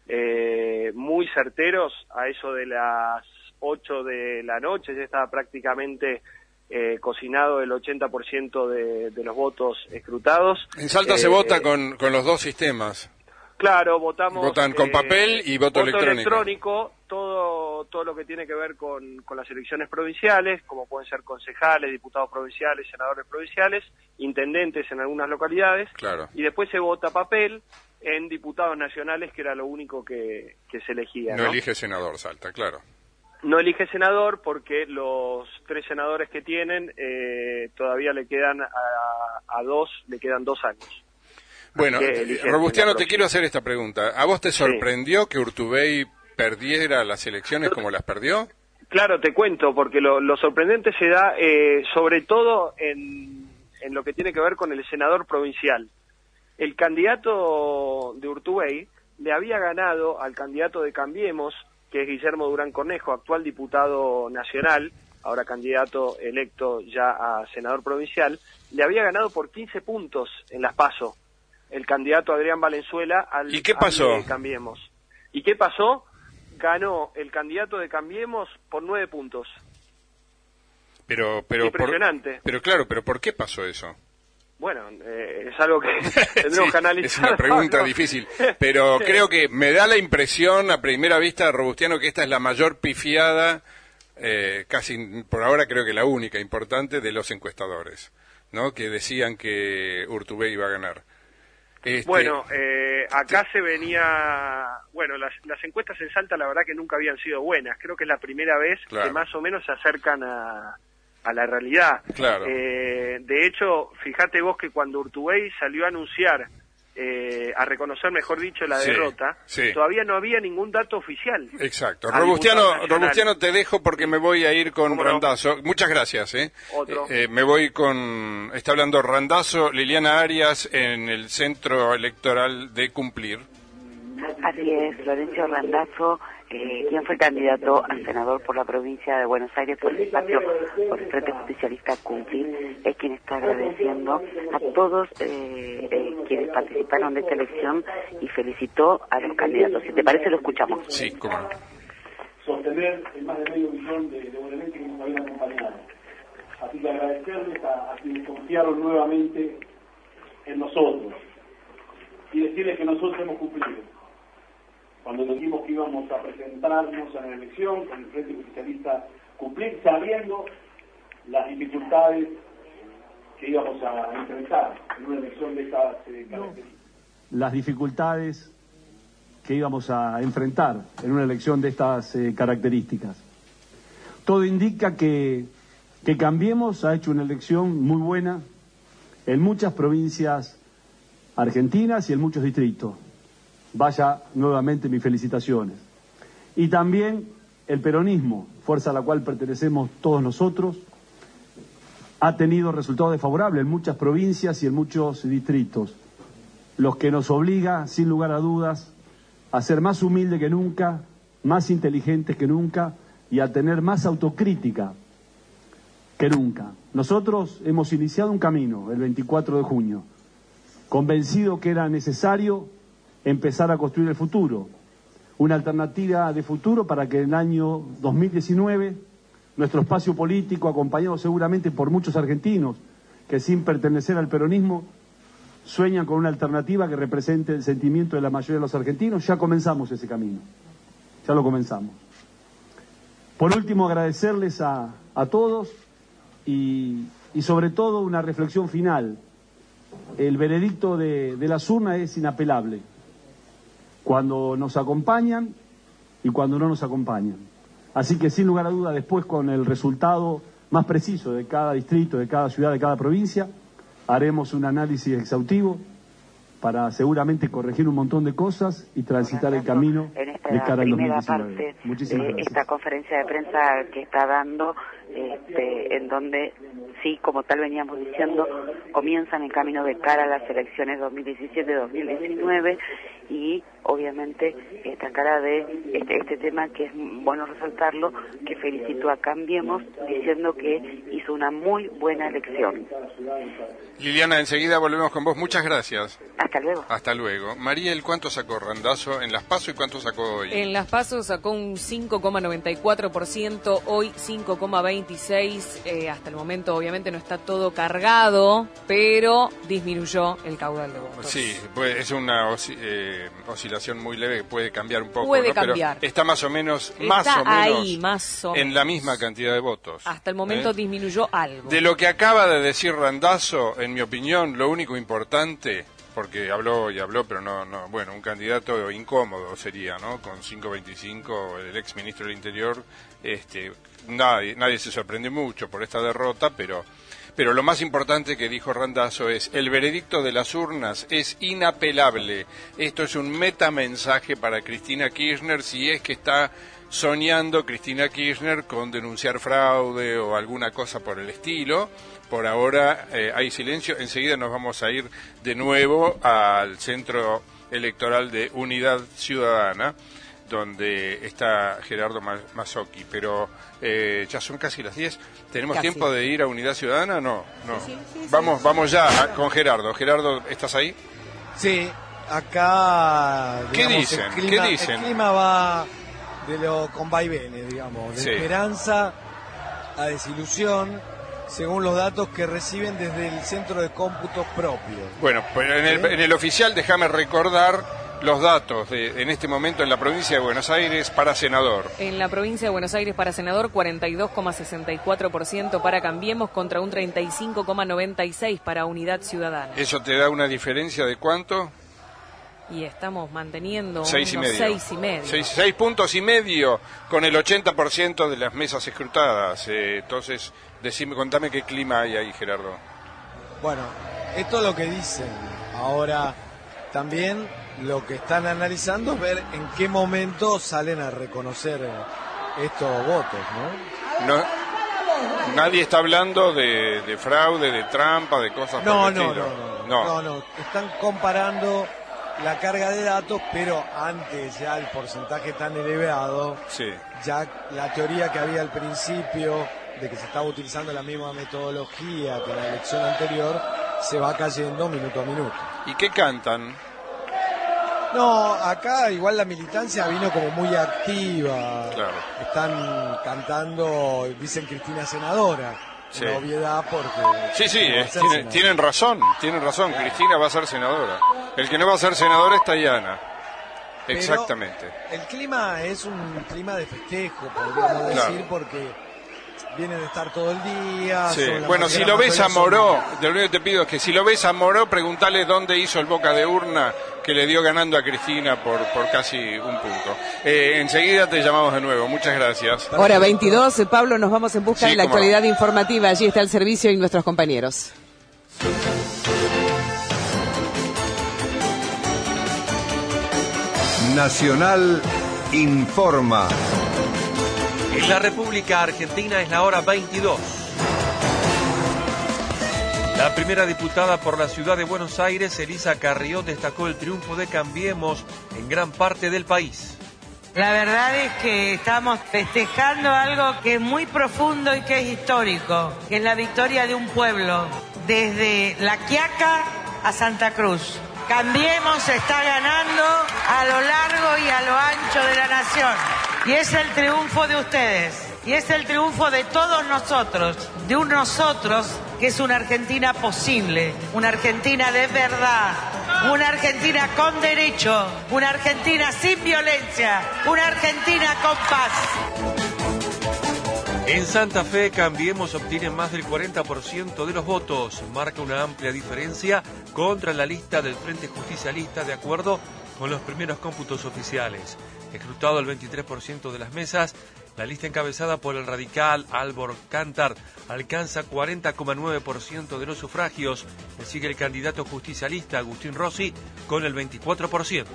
eh, muy certeros a eso de las ocho de la noche, ya estaba prácticamente Eh, cocinado el ochenta por ciento de, de los votos escrutados. En Salta eh, se vota con, con los dos sistemas. Claro, votamos... Votan con eh, papel y voto, voto electrónico. electrónico, todo todo lo que tiene que ver con, con las elecciones provinciales, como pueden ser concejales, diputados provinciales, senadores provinciales, intendentes en algunas localidades. Claro. Y después se vota papel en diputados nacionales, que era lo único que, que se elegía. No, ¿no? elige senador Salta, claro. No elige senador porque los tres senadores que tienen eh, todavía le quedan a, a dos, le quedan dos años. Bueno, Robustiano, te quiero hacer esta pregunta. ¿A vos te sorprendió sí. que Urtubey perdiera las elecciones como las perdió? Claro, te cuento, porque lo, lo sorprendente se da eh, sobre todo en, en lo que tiene que ver con el senador provincial. el candidato de Urtubey le había ganado al candidato de Cambiemos, que es Guillermo Durán Cornejo, actual diputado nacional, ahora candidato electo ya a senador provincial, le había ganado por quince puntos en las PASO, el candidato Adrián Valenzuela al, ¿Y qué pasó? al de Cambiemos. ¿Y qué pasó? Ganó el candidato de Cambiemos por nueve puntos. Pero, pero, Impresionante. Por, pero claro, pero ¿por qué pasó eso? Bueno, eh, es algo que tendremos sí, que analizar. Es una pregunta ¿no? difícil, pero sí. Creo que me da la impresión a primera vista, Robustiano, que esta es la mayor pifiada, eh, casi por ahora creo que la única importante, de los encuestadores, ¿no? Que decían que Urtubey iba a ganar. Este... Bueno, eh, acá se venía... Bueno, las, las encuestas en Salta la verdad que nunca habían sido buenas. Creo que es la primera vez claro. que más o menos se acercan a... a la realidad. Claro. Eh, de hecho, fíjate vos que cuando Urtubey salió a anunciar, eh, a reconocer, mejor dicho, la sí, derrota, sí. todavía no había ningún dato oficial. Exacto. Robustiano, Robustiano, te dejo porque me voy a ir con Randazzo. No? Muchas gracias. ¿eh? Otro. Eh, eh, me voy con... Está hablando Randazzo, Liliana Arias, en el Centro Electoral de Cumplir. Así es, Florencio Randazzo, eh, quien fue candidato a senador por la provincia de Buenos Aires por el espacio por el Frente Justicialista Cumplir, es quien está agradeciendo a todos eh, eh, quienes participaron de esta elección y felicitó a los candidatos. Si te parece, lo escuchamos. Sí, cómo no. Sostener el más de medio millón de, de bonaerenses que nos habían acompañado. Así que agradecerles a, a quienes confiaron nuevamente en nosotros y decirles que nosotros hemos cumplido. Cuando dijimos que íbamos a presentarnos en la elección con el Frente Justicialista Cumplir, sabiendo las dificultades que íbamos a enfrentar en una elección de estas eh, características. Las dificultades que íbamos a enfrentar en una elección de estas eh, características. Todo indica que, que Cambiemos ha hecho una elección muy buena en muchas provincias argentinas y en muchos distritos. Vaya nuevamente mis felicitaciones. Y también el peronismo, fuerza a la cual pertenecemos todos nosotros, ha tenido resultados desfavorables en muchas provincias y en muchos distritos, los que nos obliga, sin lugar a dudas, a ser más humildes que nunca, más inteligentes que nunca y a tener más autocrítica que nunca. Nosotros hemos iniciado un camino el veinticuatro de junio, convencido que era necesario empezar a construir el futuro, una alternativa de futuro para que en el año dos mil diecinueve nuestro espacio político, acompañado seguramente por muchos argentinos que sin pertenecer al peronismo sueñan con una alternativa que represente el sentimiento de la mayoría de los argentinos, ya comenzamos ese camino, ya lo comenzamos. Por último, agradecerles a, a todos y, y sobre todo una reflexión final. El veredicto de, de las urnas es inapelable. Cuando nos acompañan y cuando no nos acompañan. Así que sin lugar a duda después con el resultado más preciso de cada distrito, de cada ciudad, de cada provincia, haremos un análisis exhaustivo para seguramente corregir un montón de cosas y transitar el camino de cara al dos mil diecinueve. Muchísimas gracias. Esta conferencia de prensa que está dando, este, en donde sí, como tal veníamos diciendo, comienzan el camino de cara a las elecciones dos mil diecisiete dos mil diecinueve y obviamente esta cara de este, este tema que es bueno resaltarlo, que felicitó a Cambiemos diciendo que hizo una muy buena elección. Liliana, enseguida volvemos con vos. Muchas gracias. Hasta luego. Hasta luego. Mariel, ¿cuánto sacó Randazzo en las PASO y cuánto sacó hoy? En las PASO sacó un cinco coma noventa y cuatro por ciento, hoy cinco coma veintiséis por ciento. Eh, hasta el momento obviamente no está todo cargado, pero disminuyó el caudal de votos. Sí, pues es una osci eh, oscilación muy leve que puede cambiar un poco. Puede ¿no? cambiar. Pero está más o menos, está más o menos ahí, más o menos. en la misma cantidad de votos. Hasta el momento ¿eh? disminuyó algo. De lo que acaba de decir Randazzo, en mi opinión, lo único importante, porque habló y habló, pero no, no, bueno, un candidato incómodo sería, ¿no? Con cinco veinticinco, el ex ministro del Interior, este, nadie, nadie se sorprende mucho por esta derrota, pero, pero lo más importante que dijo Randazzo es, el veredicto de las urnas es inapelable. Esto es un metamensaje para Cristina Kirchner, si es que está soñando Cristina Kirchner con denunciar fraude o alguna cosa por el estilo. Por ahora eh, hay silencio. Enseguida nos vamos a ir de nuevo al centro electoral de Unidad Ciudadana, donde está Gerardo Mazzocchi, pero eh, ya son casi las diez. ¿Tenemos casi tiempo de ir a Unidad Ciudadana? No, no. Sí, sí, sí, vamos, sí, vamos ya a, con Gerardo. Gerardo, ¿estás ahí? Sí, acá... ¿Qué digamos, dicen? El clima, ¿Qué dicen? El clima va de lo con vaivenes, digamos, de sí. esperanza a desilusión, según los datos que reciben desde el Centro de Cómputos Propios. Bueno, pero en el, en el oficial déjame recordar los datos de, en este momento en la provincia de Buenos Aires para senador. En la provincia de Buenos Aires para senador, cuarenta y dos coma sesenta y cuatro por ciento para Cambiemos contra un treinta y cinco coma noventa y seis por ciento para Unidad Ciudadana. ¿Eso te da una diferencia de cuánto? Y estamos manteniendo seis unos y medio. seis y medio. Seis, seis puntos y medio con el ochenta por ciento de las mesas escrutadas. Eh, entonces, decime, contame qué clima hay ahí, Gerardo. Bueno, esto es lo que dicen. Ahora, también lo que están analizando es ver en qué momento salen a reconocer estos votos, ¿no? No, nadie está hablando de, de fraude, de trampa, de cosas no, por el no, estilo. no, no, no, no, están comparando la carga de datos, pero antes ya el porcentaje tan elevado, sí. ya la teoría que había al principio de que se estaba utilizando la misma metodología que la elección anterior, se va cayendo minuto a minuto. ¿Y qué cantan? No, acá igual la militancia vino como muy activa. Claro. Están cantando, dicen Cristina senadora. Sí. Una obviedad porque... Sí, sí, es, tienen, tienen razón, tienen razón. Claro. Cristina va a ser senadora. El que no va a ser senadora es Tayana. Pero exactamente. El clima es un clima de festejo, podríamos decir, claro. porque vienen de estar todo el día. Sí. Bueno, si lo ves a Moró, de lo único que te pido es que si lo ves a Moró, preguntale dónde hizo el boca de urna que le dio ganando a Cristina por, por casi un punto. Eh, enseguida te llamamos de nuevo. Muchas gracias. Hora veintidós, Pablo, nos vamos en busca sí, de la actualidad no. informativa. Allí está el servicio y nuestros compañeros. Nacional informa. En la República Argentina es la hora veintidós. La primera diputada por la ciudad de Buenos Aires, Elisa Carrió, destacó el triunfo de Cambiemos en gran parte del país. La verdad es que estamos festejando algo que es muy profundo y que es histórico, que es la victoria de un pueblo, desde La Quiaca a Santa Cruz. Cambiemos está ganando a lo largo y a lo ancho de la nación. Y es el triunfo de ustedes. Y es el triunfo de todos nosotros. De un nosotros que es una Argentina posible. Una Argentina de verdad. Una Argentina con derecho. Una Argentina sin violencia. Una Argentina con paz. En Santa Fe, Cambiemos obtiene más del cuarenta por ciento de los votos. Marca una amplia diferencia contra la lista del Frente Justicialista, de acuerdo con los primeros cómputos oficiales. Escrutado el veintitrés por ciento de las mesas, la lista encabezada por el radical Álvaro Cántar alcanza cuarenta coma nueve por ciento de los sufragios. Le sigue el candidato justicialista Agustín Rossi con el veinticuatro por ciento.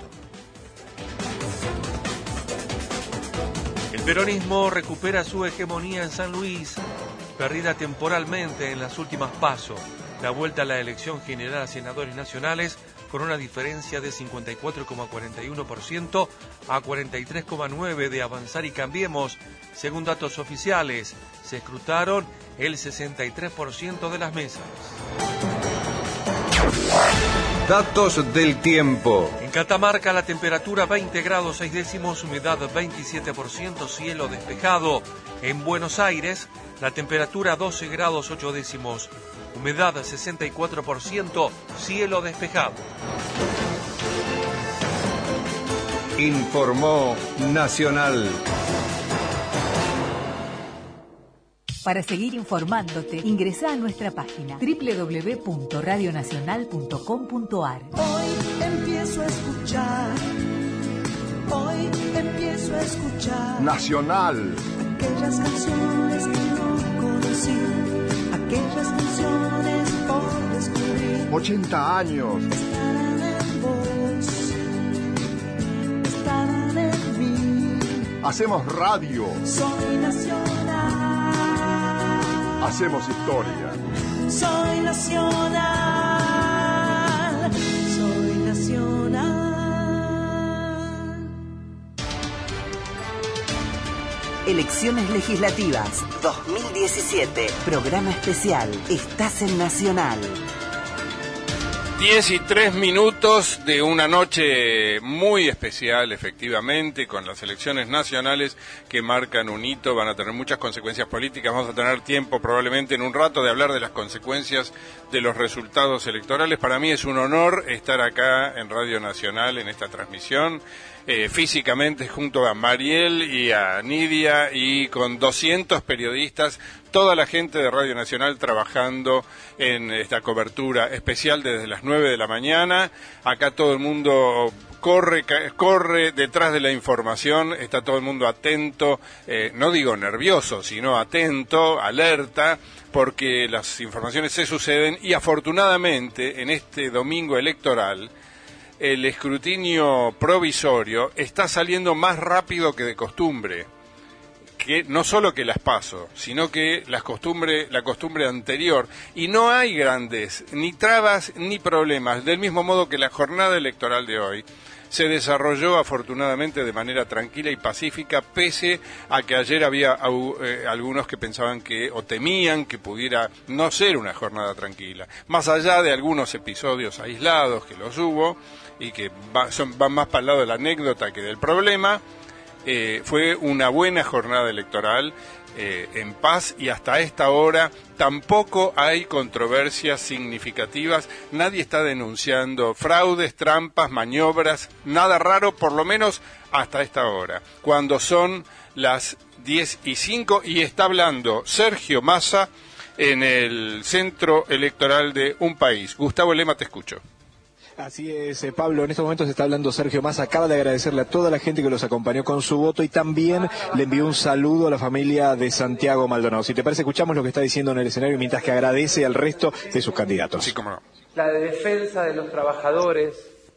El peronismo recupera su hegemonía en San Luis, perdida temporalmente en las últimas PASO. La vuelta a la elección general a senadores nacionales con una diferencia de cincuenta y cuatro coma cuarenta y uno por ciento a cuarenta y tres coma nueve por ciento de Avanzar y Cambiemos. Según datos oficiales, se escrutaron el sesenta y tres por ciento de las mesas. Datos del tiempo. En Catamarca la temperatura veinte grados seis décimos, humedad veintisiete por ciento, cielo despejado. En Buenos Aires la temperatura doce grados ocho décimos, humedad sesenta y cuatro por ciento, cielo despejado. Informó Nacional. Para seguir informándote, ingresa a nuestra página doble u doble u doble u punto radio nacional punto com punto a r. Hoy empiezo a escuchar, hoy empiezo a escuchar Nacional. Aquellas canciones que no conocí, aquellas canciones por descubrir. ochenta años. Estarán en vos, estarán en mí. Hacemos radio. Soy nacional. Hacemos historia. Soy nacional. Soy nacional. Elecciones legislativas dos mil diecisiete. Programa especial. Estás en Nacional. Diez y tres minutos de una noche muy especial, efectivamente, con las elecciones nacionales que marcan un hito, van a tener muchas consecuencias políticas, vamos a tener tiempo probablemente en un rato de hablar de las consecuencias de los resultados electorales. Para mí es un honor estar acá en Radio Nacional en esta transmisión, eh, físicamente junto a Mariel y a Nidia y con doscientos periodistas, toda la gente de Radio Nacional trabajando en esta cobertura especial desde las nueve de la mañana. Acá todo el mundo corre, corre detrás de la información, está todo el mundo atento, eh, no digo nervioso, sino atento, alerta, porque las informaciones se suceden y afortunadamente en este domingo electoral el escrutinio provisorio está saliendo más rápido que de costumbre. Que no solo que las PASO, sino que las costumbre, la costumbre anterior, y no hay grandes ni trabas ni problemas, del mismo modo que la jornada electoral de hoy se desarrolló afortunadamente de manera tranquila y pacífica, pese a que ayer había eh, algunos que pensaban que o temían que pudiera no ser una jornada tranquila, más allá de algunos episodios aislados que los hubo y que va, son, van más para el lado de la anécdota que del problema. Eh, fue una buena jornada electoral eh, en paz y hasta esta hora tampoco hay controversias significativas, nadie está denunciando fraudes, trampas, maniobras, nada raro, por lo menos hasta esta hora, cuando son las diez y cinco y está hablando Sergio Massa en el centro electoral de Un País. Gustavo Lema, te escucho. Así es, eh, Pablo, en estos momentos está hablando Sergio Massa, acaba de agradecerle a toda la gente que los acompañó con su voto y también le envió un saludo a la familia de Santiago Maldonado. Si te parece, escuchamos lo que está diciendo en el escenario mientras que agradece al resto de sus candidatos. Sí, cómo no. La de defensa de los trabajadores,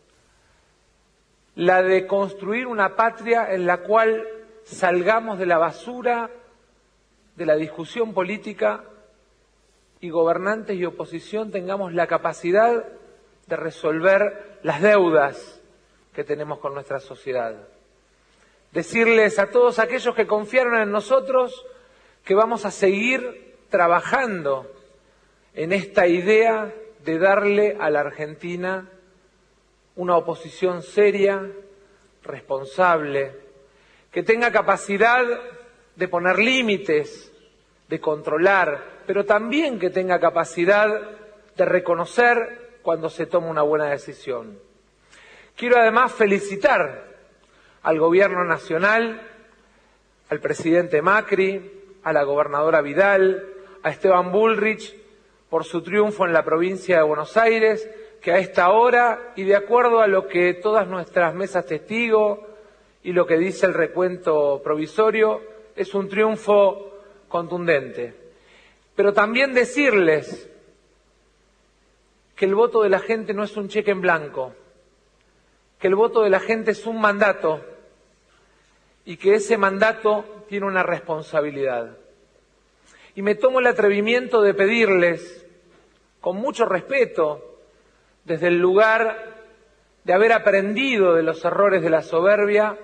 la de construir una patria en la cual salgamos de la basura de la discusión política y gobernantes y oposición tengamos la capacidad de resolver las deudas que tenemos con nuestra sociedad. Decirles a todos aquellos que confiaron en nosotros que vamos a seguir trabajando en esta idea de darle a la Argentina una oposición seria, responsable, que tenga capacidad de poner límites, de controlar, pero también que tenga capacidad de reconocer cuando se toma una buena decisión. Quiero además felicitar al Gobierno Nacional, al presidente Macri, a la gobernadora Vidal, a Esteban Bullrich por su triunfo en la provincia de Buenos Aires, que a esta hora y de acuerdo a lo que todas nuestras mesas testigo y lo que dice el recuento provisorio, es un triunfo contundente. Pero también decirles que el voto de la gente no es un cheque en blanco, que el voto de la gente es un mandato y que ese mandato tiene una responsabilidad. Y me tomo el atrevimiento de pedirles, con mucho respeto, desde el lugar de haber aprendido de los errores de la soberbia,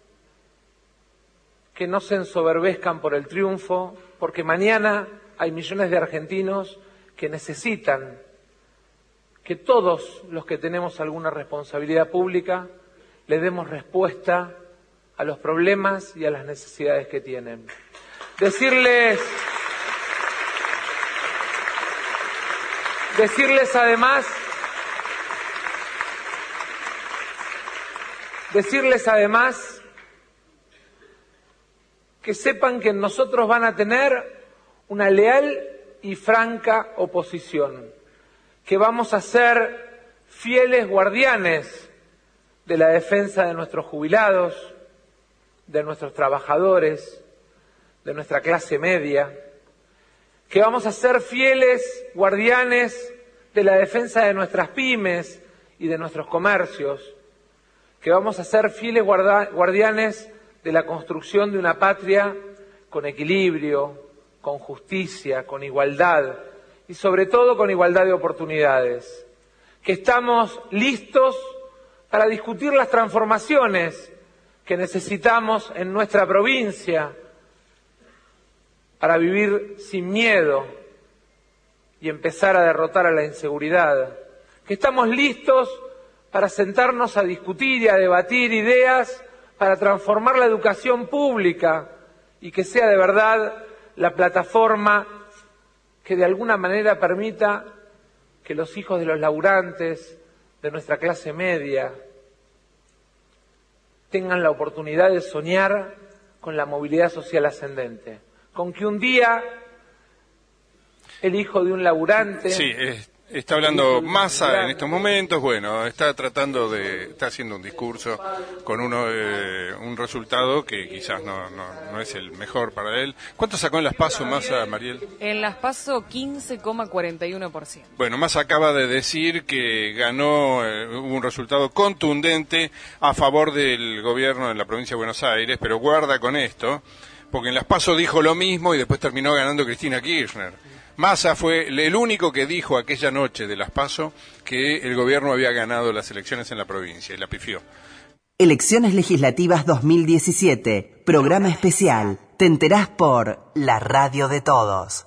que no se ensoberbezcan por el triunfo, porque mañana hay millones de argentinos que necesitan que todos los que tenemos alguna responsabilidad pública le demos respuesta a los problemas y a las necesidades que tienen. Decirles, decirles además, decirles además que sepan que nosotros van a tener una leal y franca oposición, que vamos a ser fieles guardianes de la defensa de nuestros jubilados, de nuestros trabajadores, de nuestra clase media, que vamos a ser fieles guardianes de la defensa de nuestras pymes y de nuestros comercios, que vamos a ser fieles guarda- guardianes de la construcción de una patria con equilibrio, con justicia, con igualdad y sobre todo con igualdad de oportunidades. Que estamos listos para discutir las transformaciones que necesitamos en nuestra provincia para vivir sin miedo y empezar a derrotar a la inseguridad. Que estamos listos para sentarnos a discutir y a debatir ideas para transformar la educación pública y que sea de verdad la plataforma que de alguna manera permita que los hijos de los laburantes, de nuestra clase media, tengan la oportunidad de soñar con la movilidad social ascendente, con que un día el hijo de un laburante... Sí, es, está hablando Massa en estos momentos, bueno, está tratando de, está haciendo un discurso con uno eh, un resultado que quizás no, no, no es el mejor para él. ¿Cuánto sacó en las PASO Massa, Mariel? En las PASO quince coma cuarenta y uno por ciento. Bueno, Massa acaba de decir que ganó eh, un resultado contundente a favor del gobierno en la provincia de Buenos Aires, pero guarda con esto, porque en las PASO dijo lo mismo y después terminó ganando Cristina Kirchner. Massa fue el único que dijo aquella noche de las PASO que el gobierno había ganado las elecciones en la provincia y la pifió. Elecciones Legislativas dos mil diecisiete, programa especial. Te enterás por la radio de todos.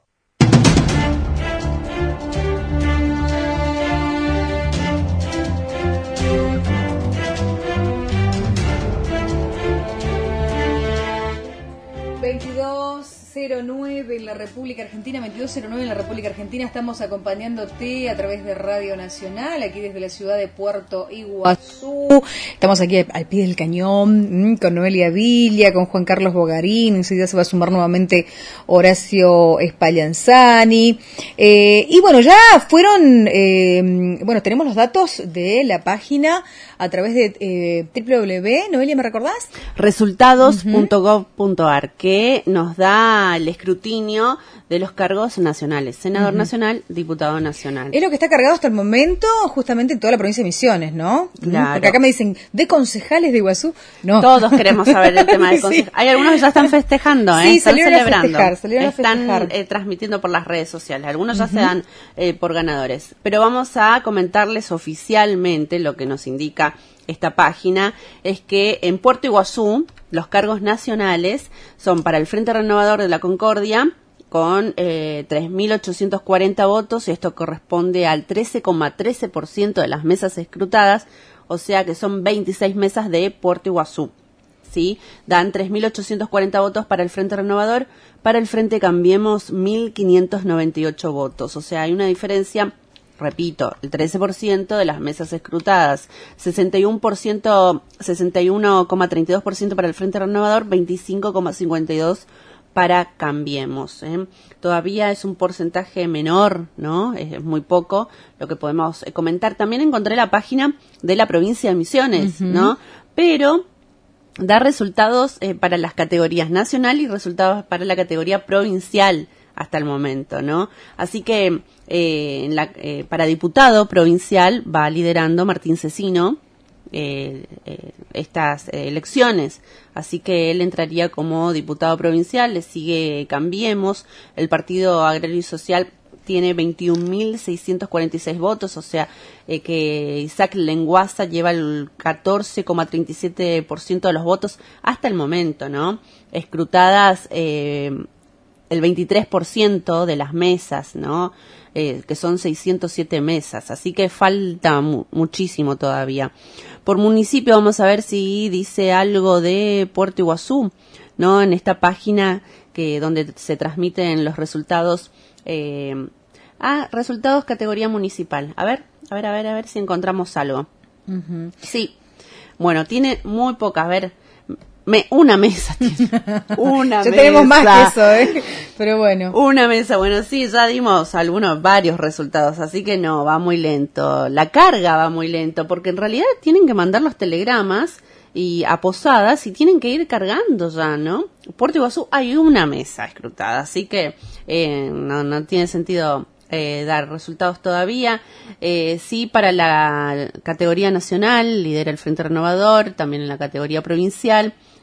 veintidós cero nueve en la República Argentina, veintidós cero nueve en la República Argentina. Estamos acompañándote a través de Radio Nacional, aquí desde la ciudad de Puerto Iguazú. Estamos aquí al pie del cañón, con Noelia Villa, con Juan Carlos Bogarín. Enseguida se va a sumar nuevamente Horacio Spallanzani. Eh, y bueno, ya fueron, eh, bueno, tenemos los datos de la página a través de eh, doble u doble u doble u, Noelia, ¿me recordás? resultados punto gov punto ar, que nos da el escrutinio de los cargos nacionales, senador uh-huh. nacional, diputado nacional. Es lo que está cargado hasta el momento justamente en toda la provincia de Misiones, ¿no? Claro. Porque acá me dicen, ¿de concejales de Iguazú? No. Todos queremos saber el tema de concejales. Sí. Hay algunos que ya están festejando, ¿eh? Sí, están celebrando. A festejar, salieron están a festejar. Eh, transmitiendo por las redes sociales. Algunos ya uh-huh. se dan eh, por ganadores. Pero vamos a comentarles oficialmente lo que nos indica esta página, es que en Puerto Iguazú los cargos nacionales son para el Frente Renovador de la Concordia con eh, tres mil ochocientos cuarenta votos, y esto corresponde al trece coma trece por ciento de las mesas escrutadas, o sea que son veintiséis mesas de Puerto Iguazú. ¿Sí? Dan tres mil ochocientos cuarenta votos para el Frente Renovador, para el Frente Cambiemos mil quinientos noventa y ocho votos, o sea, hay una diferencia. Repito, el trece por ciento de las mesas escrutadas, sesenta y uno por ciento, sesenta y uno coma treinta y dos por ciento para el Frente Renovador, veinticinco coma cincuenta y dos por ciento para Cambiemos. ¿eh? Todavía es un porcentaje menor, ¿no? Es muy poco lo que podemos comentar. También encontré la página de la provincia de Misiones, uh-huh. ¿no? Pero da resultados eh, para las categorías nacional y resultados para la categoría provincial hasta el momento, ¿no? Así que eh, en la, eh, para diputado provincial va liderando Martín Cecino eh, eh, estas eh, elecciones, así que él entraría como diputado provincial. Le sigue Cambiemos, el Partido Agrario y Social tiene veintiún mil seiscientos cuarenta y seis votos, o sea eh, que Isaac Lenguaza lleva el catorce coma treinta y siete por ciento de los votos hasta el momento, ¿no? Escrutadas eh, el veintitrés por ciento de las mesas, ¿no? Eh, que son seiscientas siete mesas, así que falta mu- muchísimo todavía. Por municipio vamos a ver si dice algo de Puerto Iguazú, ¿no? En esta página que donde se transmiten los resultados, eh, ah, resultados categoría municipal. A ver, a ver, a ver, a ver si encontramos algo. Uh-huh. Sí, bueno, tiene muy pocas, a ver, Me, una mesa tiene. Una ya mesa. tenemos más que eso, ¿eh? Pero bueno. Una mesa, bueno, sí, ya dimos algunos, varios resultados, así que no, va muy lento. La carga va muy lento, porque en realidad tienen que mandar los telegramas y a Posadas y tienen que ir cargando ya, ¿no? Puerto Iguazú hay una mesa escrutada, así que eh, no, no tiene sentido eh, dar resultados todavía. Eh, sí, para la categoría nacional lidera el Frente Renovador, también en la categoría provincial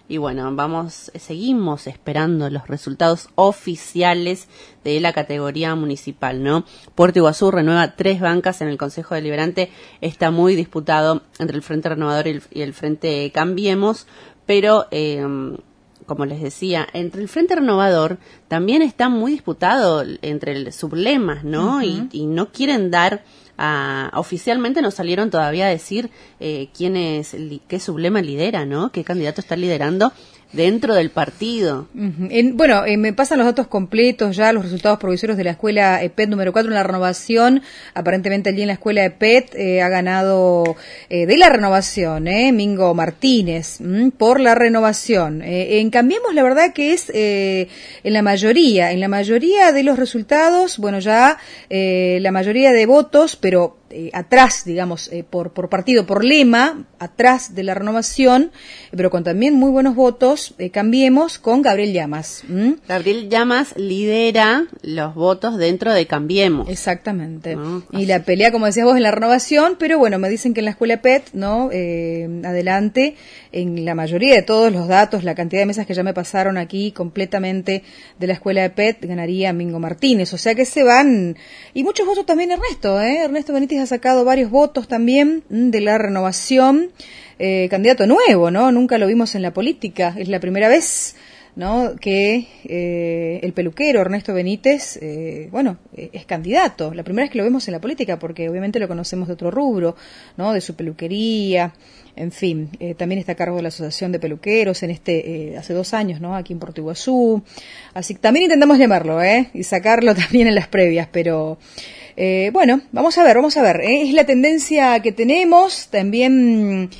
y bueno, vamos, seguimos esperando los resultados oficiales de la categoría municipal, ¿no? Puerto Iguazú renueva tres bancas en el Consejo Deliberante, está muy disputado entre el Frente Renovador y el, y el Frente Cambiemos, pero eh, como les decía, entre el Frente Renovador también está muy disputado entre el sublemas, ¿no? Uh-huh. y, y no quieren dar a, oficialmente no salieron todavía a decir eh, quién es, li, qué sublema lidera, ¿no? Qué candidato está liderando dentro del partido. Uh-huh. En, bueno, eh, me pasan los datos completos ya, los resultados provisorios de la escuela E P E T número cuatro en la renovación. Aparentemente allí en la escuela E P E T eh, ha ganado eh, de la renovación, eh, Mingo Martínez, mm, por la renovación. Eh, en Cambiemos, la verdad que es eh, en la mayoría, en la mayoría de los resultados, bueno, ya eh, la mayoría de votos, pero Eh, atrás, digamos, eh, por, por partido, por lema, atrás de la renovación, pero con también muy buenos votos, eh, Cambiemos con Gabriel Llamas. ¿Mm? Gabriel Llamas lidera los votos dentro de Cambiemos. Exactamente. ¿No? Y la pelea, como decías vos, en la renovación, pero bueno, me dicen que en la escuela E P E T, ¿no? Eh, adelante, en la mayoría de todos los datos, la cantidad de mesas que ya me pasaron aquí completamente de la escuela E P E T, ganaría Mingo Martínez. O sea que se van, y muchos votos también Ernesto, ¿eh? Ernesto Benítez ha sacado varios votos también de la renovación, eh, candidato nuevo, ¿no? Nunca lo vimos en la política, es la primera vez, ¿no? Que eh, el peluquero Ernesto Benítez, eh, bueno, eh, es candidato, la primera vez que lo vemos en la política, porque obviamente lo conocemos de otro rubro, ¿no? De su peluquería, en fin, eh, también está a cargo de la Asociación de Peluqueros en este, eh, hace dos años, ¿no? Aquí en Puerto Iguazú, así que también intentamos llamarlo, ¿eh? Y sacarlo también en las previas, pero Eh, bueno, vamos a ver, vamos a ver. ¿eh? Es la tendencia que tenemos. También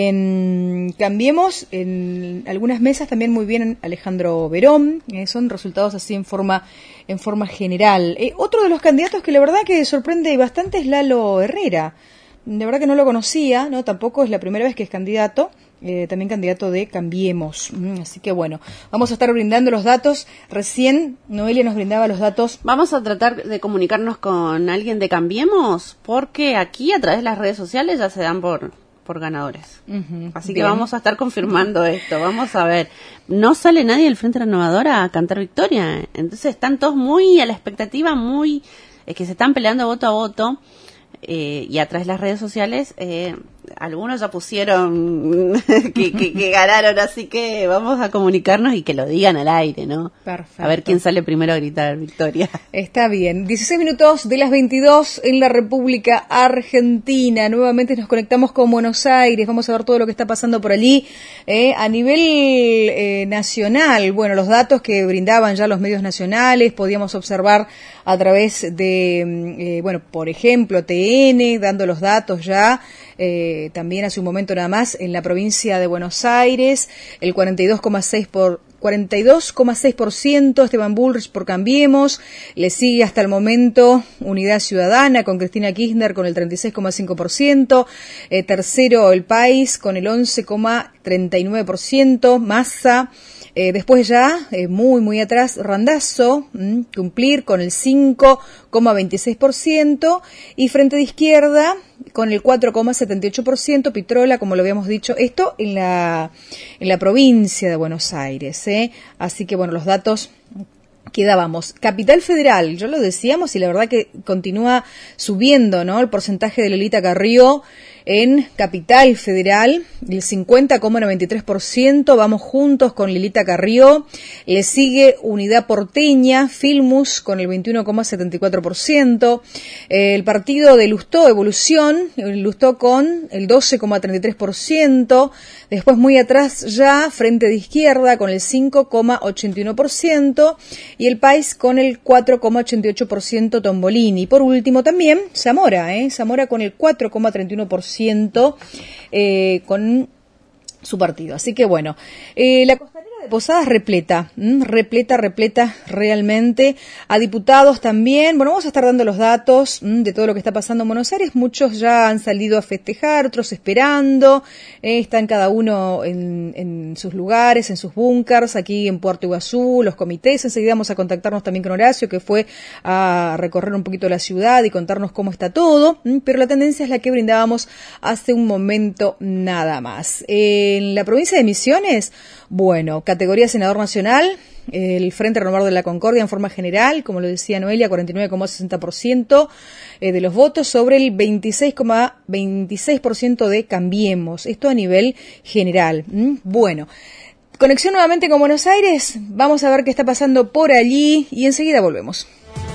en Cambiemos, en algunas mesas también muy bien Alejandro Verón. Eh, son resultados así en forma en forma general. Eh, otro de los candidatos que la verdad que sorprende bastante es Lalo Herrera. De verdad que no lo conocía, no, tampoco es la primera vez que es candidato. Eh, también candidato de Cambiemos. Mm, así que bueno, vamos a estar brindando los datos. Recién Noelia nos brindaba los datos. Vamos a tratar de comunicarnos con alguien de Cambiemos, porque aquí a través de las redes sociales ya se dan por, por ganadores. Uh-huh. Así Bien. que vamos a estar confirmando esto. Vamos a ver. No sale nadie del Frente Renovador a cantar victoria. Entonces están todos muy a la expectativa, muy es que se están peleando voto a voto. Eh, y a través de las redes sociales eh, algunos ya pusieron que, que, que ganaron, así que vamos a comunicarnos y que lo digan al aire, ¿no? Perfecto. A ver quién sale primero a gritar victoria. Está bien. dieciséis minutos de las veintidós en la República Argentina. Nuevamente nos conectamos con Buenos Aires. Vamos a ver todo lo que está pasando por allí. Eh, a nivel eh, nacional, bueno, los datos que brindaban ya los medios nacionales, podíamos observar a través de, eh, bueno, por ejemplo, T N, dando los datos ya, eh, también hace un momento nada más, en la provincia de Buenos Aires, el cuarenta y dos coma seis por cuarenta y dos coma seis por ciento, Esteban Bullrich por Cambiemos, le sigue hasta el momento Unidad Ciudadana con Cristina Kirchner con el treinta y seis coma cinco por ciento, eh, tercero El País con el once coma treinta y nueve por ciento, Massa. Eh, después ya, eh, muy, muy atrás, Randazzo, mmm, Cumplir con el cinco coma veintiséis por ciento y Frente de Izquierda con el cuatro coma setenta y ocho por ciento, Pitrola, como lo habíamos dicho, esto en la, en la provincia de Buenos Aires, ¿eh? Así que, bueno, los datos que dábamos. Capital Federal, ya lo decíamos y la verdad que continúa subiendo, ¿no? El porcentaje de Lelita Carrió en Capital Federal, el cincuenta coma noventa y tres por ciento, vamos juntos con Lelita Carrió, le sigue Unidad Porteña, Filmus con el veintiuno coma setenta y cuatro por ciento, eh, el partido de Lustó, Evolución, Lustó con el doce coma treinta y tres por ciento, después muy atrás ya Frente de Izquierda con el cinco coma ochenta y uno por ciento y El País con el cuatro coma ochenta y ocho por ciento Tombolini. Y por último también Zamora, ¿eh? Zamora con el cuatro coma treinta y uno por ciento Eh, con su partido. Así que bueno, eh, la costanera de Posadas repleta, ¿m? repleta, repleta realmente, a diputados también. Bueno, vamos a estar dando los datos ¿m? de todo lo que está pasando en Buenos Aires. Muchos ya han salido a festejar, otros esperando, eh, están cada uno en, en sus lugares, en sus búnkers, aquí en Puerto Iguazú, los comités. Enseguida vamos a contactarnos también con Horacio, que fue a recorrer un poquito la ciudad y contarnos cómo está todo, ¿m? Pero la tendencia es la que brindábamos hace un momento nada más. En la provincia de Misiones, bueno, categoría senador nacional, el Frente Renovador de la Concordia en forma general, como lo decía Noelia, cuarenta y nueve coma sesenta por ciento de los votos sobre el veintiséis coma veintiséis por ciento de Cambiemos, esto a nivel general. Bueno, conexión nuevamente con Buenos Aires, vamos a ver qué está pasando por allí y enseguida volvemos.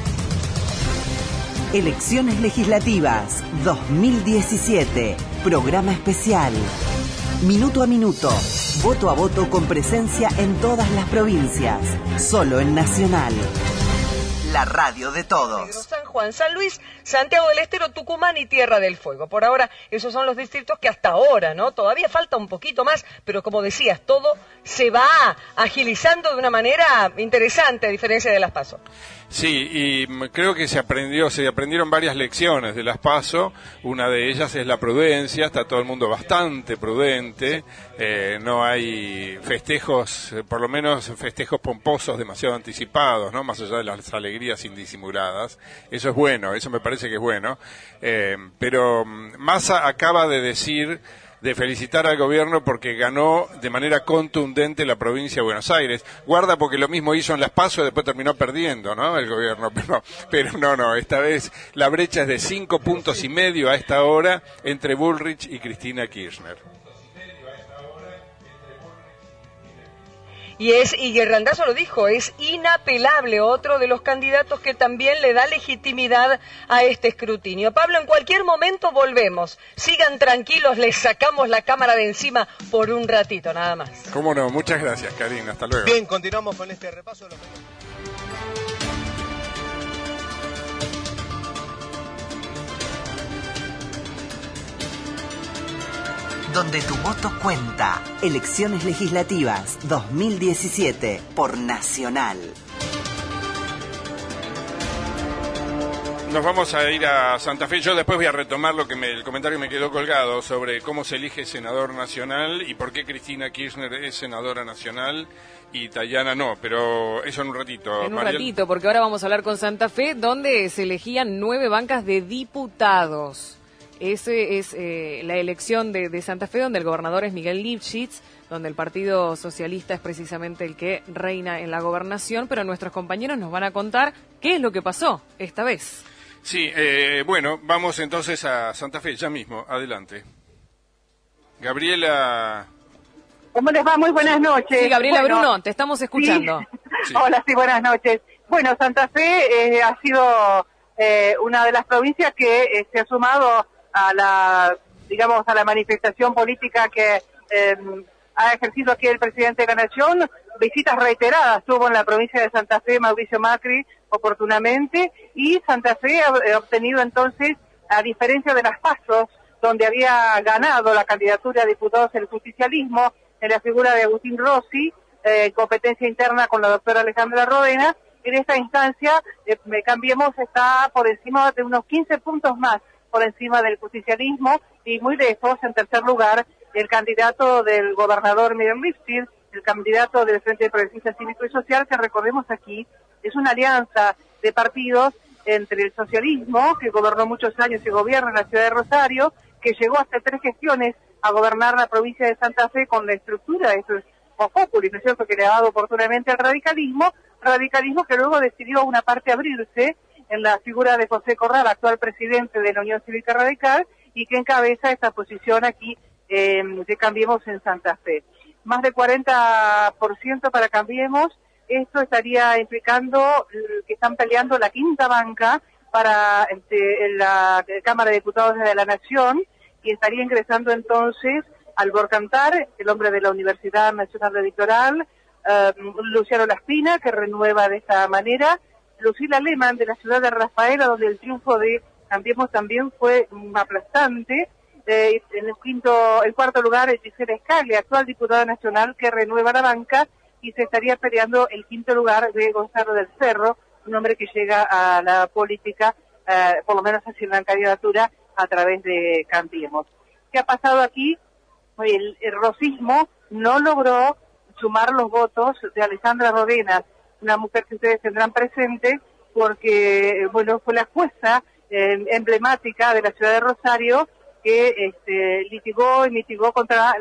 Elecciones Legislativas dos mil diecisiete, programa especial. Minuto a minuto, voto a voto con presencia en todas las provincias, solo en Nacional. La radio de todos. San Juan, San Luis, Santiago del Estero, Tucumán y Tierra del Fuego. Por ahora, esos son los distritos que hasta ahora, ¿no? Todavía falta un poquito más, pero como decías, todo se va agilizando de una manera interesante, a diferencia de las PASO. Sí, y creo que se aprendió, se aprendieron varias lecciones de las PASO. Una de ellas es la prudencia, está todo el mundo bastante prudente, eh, no hay festejos, por lo menos festejos pomposos demasiado anticipados, ¿no? Más allá de las alegrías indisimuladas. Eso es bueno, eso me parece que es bueno. Eh, pero Massa acaba de decir, de felicitar al gobierno porque ganó de manera contundente la provincia de Buenos Aires. Guarda porque lo mismo hizo en las PASO y después terminó perdiendo, ¿no? El gobierno, pero, pero no, no, esta vez la brecha es de cinco puntos y medio a esta hora entre Bullrich y Cristina Kirchner. Y es, y Randazzo lo dijo, es inapelable, otro de los candidatos que también le da legitimidad a este escrutinio. Pablo, en cualquier momento volvemos. Sigan tranquilos, les sacamos la cámara de encima por un ratito, nada más. Cómo no, muchas gracias, Karina, hasta luego. Bien, continuamos con este repaso. De los... Donde tu voto cuenta. Elecciones Legislativas dos mil diecisiete por Nacional. Nos vamos a ir a Santa Fe. Yo después voy a retomar lo que me, el comentario que me quedó colgado sobre cómo se elige senador nacional y por qué Cristina Kirchner es senadora nacional y Tayana no, pero eso en un ratito. En un Mariel. ratito, porque ahora vamos a hablar con Santa Fe, donde se elegían nueve bancas de diputados. Ese es eh, la elección de, de Santa Fe, donde el gobernador es Miguel Lifschitz, donde el Partido Socialista es precisamente el que reina en la gobernación, pero nuestros compañeros nos van a contar qué es lo que pasó esta vez. Sí, eh, bueno, vamos entonces a Santa Fe, ya mismo, adelante. Gabriela... ¿Cómo les va? Muy buenas noches. Sí, Gabriela bueno, Bruno, te estamos escuchando. Sí. Hola, sí, buenas noches. Bueno, Santa Fe eh, ha sido eh, una de las provincias que eh, se ha sumado a la, digamos, a la manifestación política que eh, ha ejercido aquí el presidente de la Nación. Visitas reiteradas tuvo en la provincia de Santa Fe Mauricio Macri oportunamente, y Santa Fe ha obtenido entonces, a diferencia de las PASO, donde había ganado la candidatura a diputados el justicialismo en la figura de Agustín Rossi, eh, competencia interna con la doctora Alejandra Rodena, en esta instancia eh, Cambiemos está por encima de unos quince puntos más por encima del justicialismo, y muy lejos, en tercer lugar, el candidato del gobernador Miguel Lifschitz, el candidato del Frente Progresista Cívico y Social, que recordemos aquí, es una alianza de partidos entre el socialismo, que gobernó muchos años y gobierna en la ciudad de Rosario, que llegó hasta tres gestiones a gobernar la provincia de Santa Fe con la estructura, eso es Populi, ¿no es cierto?, que le ha dado oportunamente al radicalismo, radicalismo que luego decidió una parte abrirse en la figura de José Corral, actual presidente de la Unión Cívica Radical, y que encabeza esta posición aquí eh, de Cambiemos en Santa Fe. Más de cuarenta por ciento para Cambiemos, esto estaría implicando que están peleando la quinta banca para este, la Cámara de Diputados de la Nación, y estaría ingresando entonces Albor Cantar, el hombre de la Universidad Nacional Electoral, uh, Luciano Laspina, que renueva de esta manera, Lucila Lehmann, de la ciudad de Rafaela, donde el triunfo de Cambiemos también fue aplastante. Eh, en el quinto, el cuarto lugar es Gisela Scaglia, actual diputada nacional, que renueva la banca, y se estaría peleando el quinto lugar de Gonzalo del Cerro, un hombre que llega a la política, eh, por lo menos hacia una candidatura a través de Cambiemos. ¿Qué ha pasado aquí? El, el rosismo no logró sumar los votos de Alessandra Rodenas, una mujer que ustedes tendrán presente, porque, bueno, fue la jueza eh, emblemática de la ciudad de Rosario que este, litigó y mitigó contra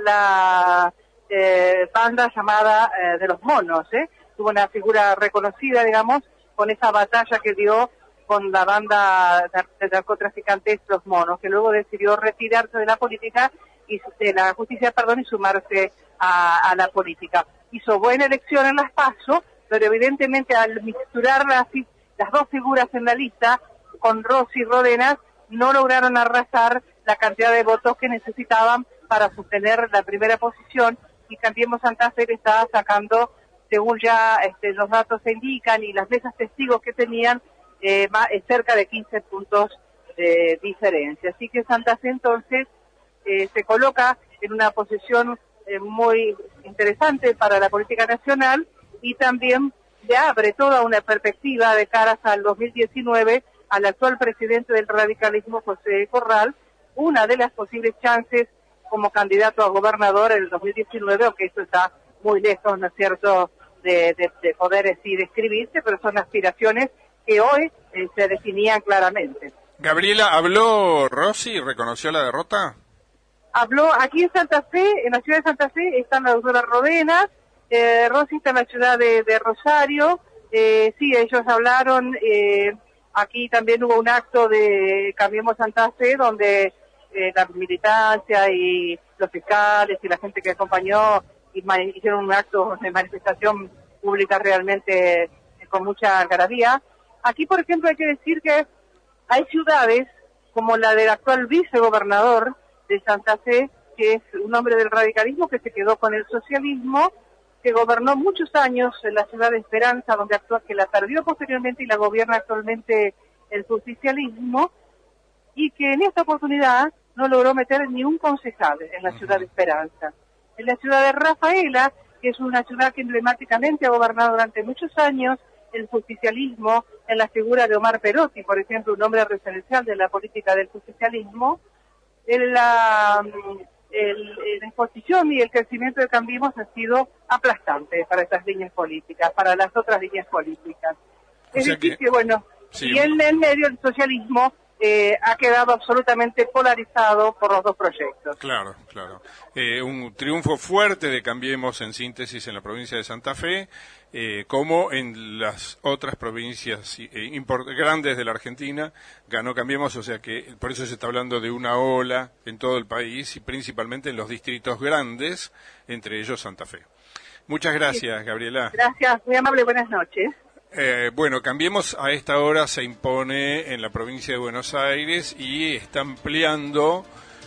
la eh, banda llamada eh, de los monos, ¿eh? Tuvo una figura reconocida, digamos, con esa batalla que dio con la banda de narcotraficantes Los Monos, que luego decidió retirarse de la política y de la justicia, perdón, y sumarse a, a la política. Hizo buena elección en las PASO, pero evidentemente al mixturar las, las dos figuras en la lista, con Rossi y Rodenas, no lograron arrasar la cantidad de votos que necesitaban para sostener la primera posición, y Cambiemos Santa Fe le estaba sacando, según ya este, los datos se indican y las mesas testigos que tenían, eh, más, eh, cerca de quince puntos de diferencia. Así que Santa Fe entonces eh, se coloca en una posición eh, muy interesante para la política nacional, y también le abre toda una perspectiva de caras al dos mil diecinueve al actual presidente del radicalismo, José Corral, una de las posibles chances como candidato a gobernador en el dos mil diecinueve, aunque eso está muy lejos, ¿no es cierto?, de, de, de poder decir, describirse, pero son aspiraciones que hoy eh, se definían claramente. Gabriela, ¿habló Rossi y reconoció la derrota? Habló aquí en Santa Fe, en la ciudad de Santa Fe están la doctora Rodenas, eh, Rossi está en la ciudad de, de Rosario, eh, sí, ellos hablaron, eh, aquí también hubo un acto de Cambiemos Santa Fe, donde eh, la militancia y los fiscales y la gente que acompañó y hicieron un acto de manifestación pública realmente eh, con mucha algarabía. Aquí, por ejemplo, hay que decir que hay ciudades como la del actual vicegobernador de Santa Fe, que es un hombre del radicalismo que se quedó con el socialismo, que gobernó muchos años en la ciudad de Esperanza, donde actúa, que la perdió posteriormente y la gobierna actualmente el justicialismo, y que en esta oportunidad no logró meter ni un concejal en la ciudad de Esperanza. En la ciudad de Rafaela, que es una ciudad que emblemáticamente ha gobernado durante muchos años el justicialismo, en la figura de Omar Perotti, por ejemplo, un hombre referencial de la política del justicialismo, en la, el, la exposición y el crecimiento de Cambiemos ha sido aplastante para estas líneas políticas, para las otras líneas políticas. O es sea decir, que, que bueno, sí. y en el medio el socialismo eh, ha quedado absolutamente polarizado por los dos proyectos. Claro, claro. Eh, un triunfo fuerte de Cambiemos en síntesis en la provincia de Santa Fe, eh, como en las otras provincias eh, import- grandes de la Argentina, ganó Cambiemos, o sea que por eso se está hablando de una ola en todo el país y principalmente en los distritos grandes, entre ellos Santa Fe. Muchas gracias, sí. Gabriela. Gracias, muy amable, buenas noches. Eh, bueno, Cambiemos a esta hora se impone en la provincia de Buenos Aires y está ampliando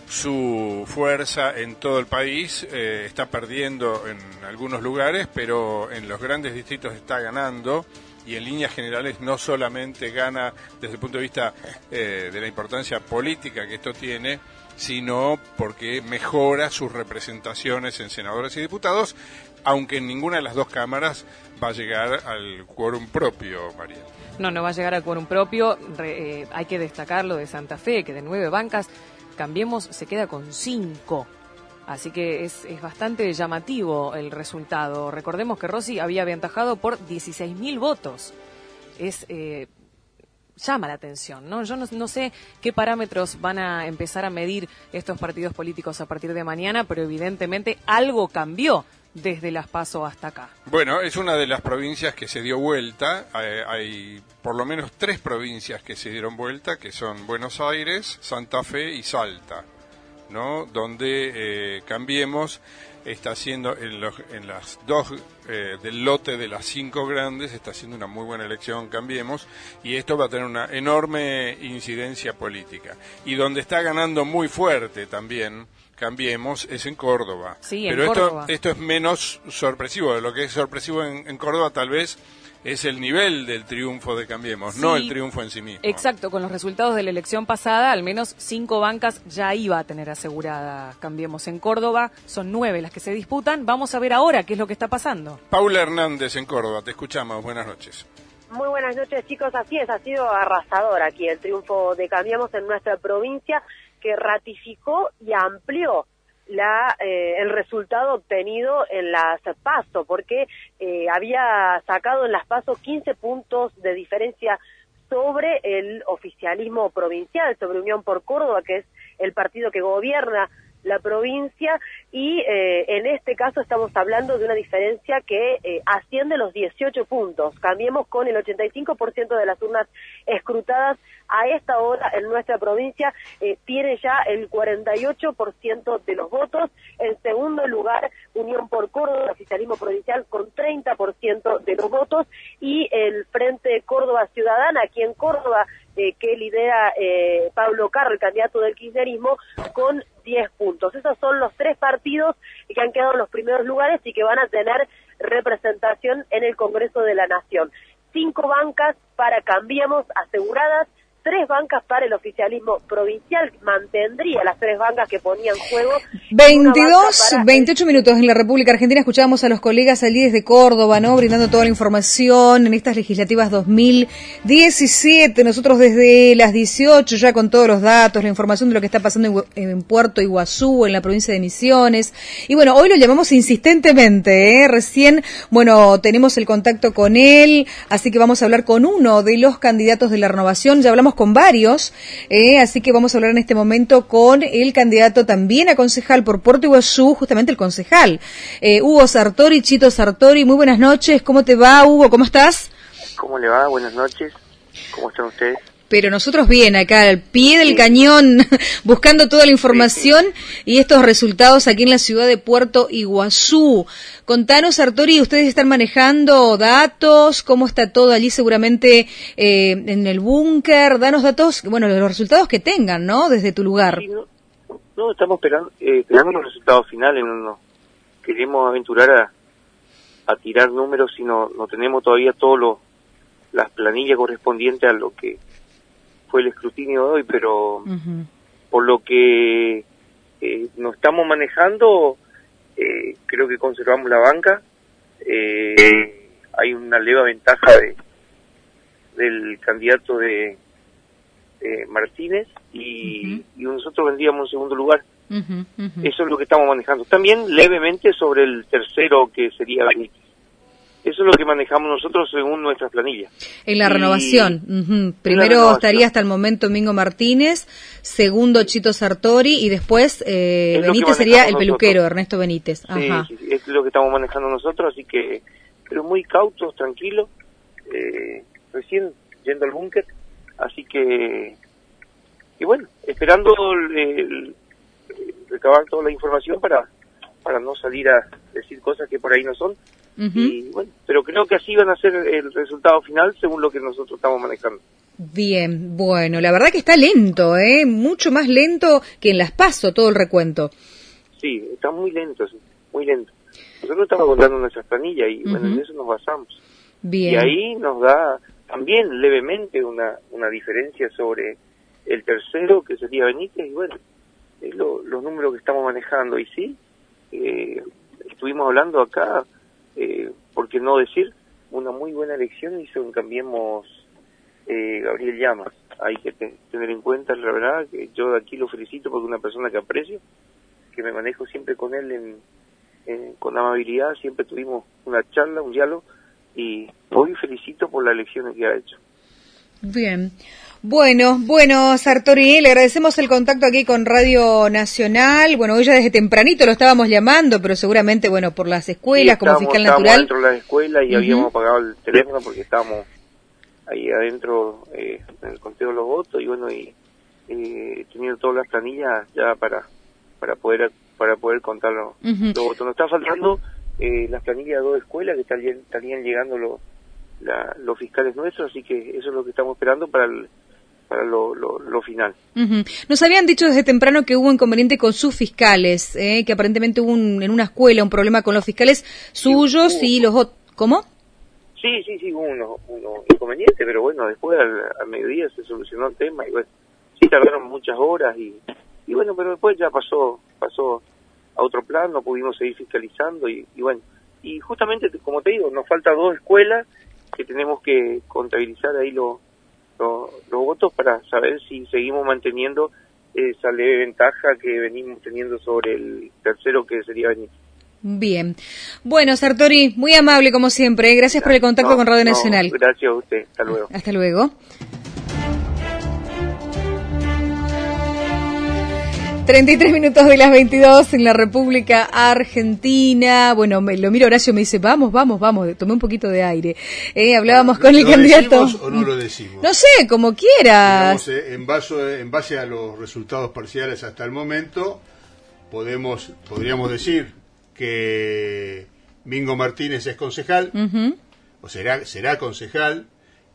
su fuerza en todo el país, eh, está perdiendo en algunos lugares, pero en los grandes distritos está ganando, y en líneas generales no solamente gana desde el punto de vista eh, de la importancia política que esto tiene, sino porque mejora sus representaciones en senadores y diputados, aunque en ninguna de las dos cámaras va a llegar al quórum propio, María. No, no va a llegar al quórum propio. Re, eh, hay que destacar lo de Santa Fe, que de nueve bancas, Cambiemos se queda con cinco. Así que es, es bastante llamativo el resultado. Recordemos que Rossi había aventajado por dieciséis mil votos. Es... Eh, llama la atención, ¿no? Yo no, no sé qué parámetros van a empezar a medir estos partidos políticos a partir de mañana, pero evidentemente algo cambió desde las PASO hasta acá. Bueno, es una de las provincias que se dio vuelta. Hay, hay por lo menos tres provincias que se dieron vuelta, que son Buenos Aires, Santa Fe y Salta, ¿no? Donde eh, Cambiemos está haciendo en, los, en las dos eh, del lote de las cinco grandes, está haciendo una muy buena elección Cambiemos, y esto va a tener una enorme incidencia política. Y donde está ganando muy fuerte también, Cambiemos es en Córdoba. Sí, en Pero Córdoba. esto esto es menos sorpresivo. Lo que es sorpresivo en, en Córdoba tal vez es el nivel del triunfo de Cambiemos, Sí, no el triunfo en sí mismo. Exacto, con los resultados de la elección pasada, al menos cinco bancas ya iba a tener asegurada Cambiemos en Córdoba. Son nueve las que se disputan. Vamos a ver ahora qué es lo que está pasando. Paula Hernández en Córdoba, te escuchamos. Buenas noches. Muy buenas noches, chicos. Así es, ha sido arrasador aquí el triunfo de Cambiemos en nuestra provincia, que ratificó y amplió la eh, el resultado obtenido en las PASO, porque eh, había sacado en las PASO quince puntos de diferencia sobre el oficialismo provincial, sobre Unión por Córdoba, que es el partido que gobierna la provincia, y eh, en este caso estamos hablando de una diferencia que eh, asciende los dieciocho puntos. Cambiemos con el ochenta y cinco por ciento de las urnas escrutadas a esta hora en nuestra provincia, eh, tiene ya el cuarenta y ocho por ciento de los votos. En segundo lugar, Unión por Córdoba, oficialismo provincial, con treinta por ciento de los votos, y el Frente Córdoba Ciudadana, aquí en Córdoba, eh, que lidera eh, Pablo Carro, el candidato del kirchnerismo, con diez puntos. Esos son los tres partidos que han quedado en los primeros lugares y que van a tener representación en el Congreso de la Nación. Cinco bancas para Cambiemos aseguradas, tres bancas para el oficialismo provincial, mantendría las tres bancas que ponía en juego. veintidós, veintiocho minutos en la República Argentina. Escuchábamos a los colegas allí desde Córdoba, ¿no? Brindando toda la información en estas legislativas dos mil diecisiete. Nosotros desde las dieciocho ya con todos los datos, la información de lo que está pasando en, en Puerto Iguazú, en la provincia de Misiones. Y bueno, hoy lo llamamos insistentemente, ¿eh? Recién, bueno, tenemos el contacto con él, así que vamos a hablar con uno de los candidatos de la renovación. Ya hablamos con varios, eh, así que vamos a hablar en este momento con el candidato también a concejal por Puerto Iguazú, justamente el concejal, eh, Hugo Sartori, Chito Sartori. Muy buenas noches, ¿cómo te va, Hugo? ¿Cómo estás? ¿Cómo le va? Buenas noches, ¿cómo están ustedes? Pero nosotros bien, acá al pie del sí. cañón, buscando toda la información sí, sí. y estos resultados aquí en la ciudad de Puerto Iguazú. Contanos, Sartori, ¿ustedes están manejando datos? ¿Cómo está todo allí seguramente eh, en el búnker? Danos datos, bueno, los resultados que tengan, ¿no? Desde tu lugar. Sí, no, no, estamos esperando, eh, esperando los resultados finales, no, no queremos aventurar a, a tirar números, sino no tenemos todavía todos los las planillas correspondientes a lo que fue el escrutinio de hoy, pero uh-huh. por lo que eh, nos estamos manejando, eh, creo que conservamos la banca. Eh, hay una leve ventaja de del candidato de eh, Martínez y, uh-huh. y nosotros vendríamos en segundo lugar. Uh-huh, uh-huh. Eso es lo que estamos manejando. También levemente sobre el tercero, que sería Benítez. Eso es lo que manejamos nosotros según nuestras planillas. En la y... renovación. Uh-huh. Primero la renovación. Estaría hasta el momento Mingo Martínez, segundo Chito Sartori y después eh, Benítez sería el peluquero, nosotros. Ernesto Benítez. Ajá. Sí, sí, es lo que estamos manejando nosotros, así que, pero muy cautos, tranquilos, eh, recién yendo al búnker, así que, y bueno, esperando el, el, recabar toda la información para, para no salir a decir cosas que por ahí no son. Uh-huh. Y bueno, pero creo que así van a ser el resultado final según lo que nosotros estamos manejando. Bien, bueno, la verdad que está lento, ¿eh? Mucho más lento que en las PASO todo el recuento. Sí, está muy lento, sí, muy lento. Nosotros estamos contando nuestras planillas y uh-huh. bueno, en eso nos basamos. Bien. Y ahí nos da también levemente una, una diferencia sobre el tercero, que sería Benítez, y bueno, es lo, los números que estamos manejando. Y sí, eh, estuvimos hablando acá, Eh, ¿por qué no decir? Una muy buena elección hizo en Cambiemos eh, Gabriel Llamas. Hay que te, tener en cuenta, la verdad, que yo de aquí lo felicito porque es una persona que aprecio, que me manejo siempre con él en, en, con amabilidad, siempre tuvimos una charla, un diálogo, y hoy felicito por las elecciones que ha hecho. Bien. Bueno, bueno, Sartori, le agradecemos el contacto aquí con Radio Nacional. Bueno, hoy ya desde tempranito lo estábamos llamando, pero seguramente, bueno, por las escuelas, sí, como fiscal natural. Estábamos dentro de las escuelas y uh-huh. habíamos apagado el teléfono porque estábamos ahí adentro eh, en el conteo de los votos y bueno, y eh, teniendo todas las planillas ya para para poder para poder contar los, uh-huh. los votos. Nos está faltando eh, las planillas de dos escuelas que estarían, estarían llegando los la, los fiscales nuestros, así que eso es lo que estamos esperando para el para lo, lo, lo final. Uh-huh. Nos habían dicho desde temprano que hubo inconveniente con sus fiscales, ¿eh? Que aparentemente hubo un, en una escuela un problema con los fiscales suyos sí, y los otros. ¿Cómo? Sí, sí, sí, hubo unos uno inconvenientes, pero bueno, después al, al mediodía se solucionó el tema y bueno, sí tardaron muchas horas y, y bueno, pero después ya pasó pasó a otro plano, pudimos seguir fiscalizando y, y bueno, y justamente, como te digo, nos faltan dos escuelas que tenemos que contabilizar ahí los Los, los votos para saber si seguimos manteniendo esa leve ventaja que venimos teniendo sobre el tercero que sería Benítez. Bien. Bueno, Sartori, muy amable como siempre. ¿eh? Gracias por el contacto no, con Radio no, Nacional. Gracias a usted. Hasta luego. Hasta luego. treinta y tres minutos de las veintidós en la República Argentina. Bueno, me, lo miro Horacio, me dice, vamos, vamos, vamos, tomé un poquito de aire. Eh, hablábamos con el ¿Lo candidato. decimos o no lo decimos? No sé, como quieras. Digamos, eh, en, base, en base a los resultados parciales hasta el momento, podemos podríamos decir que Mingo Martínez es concejal, uh-huh. o será, será concejal,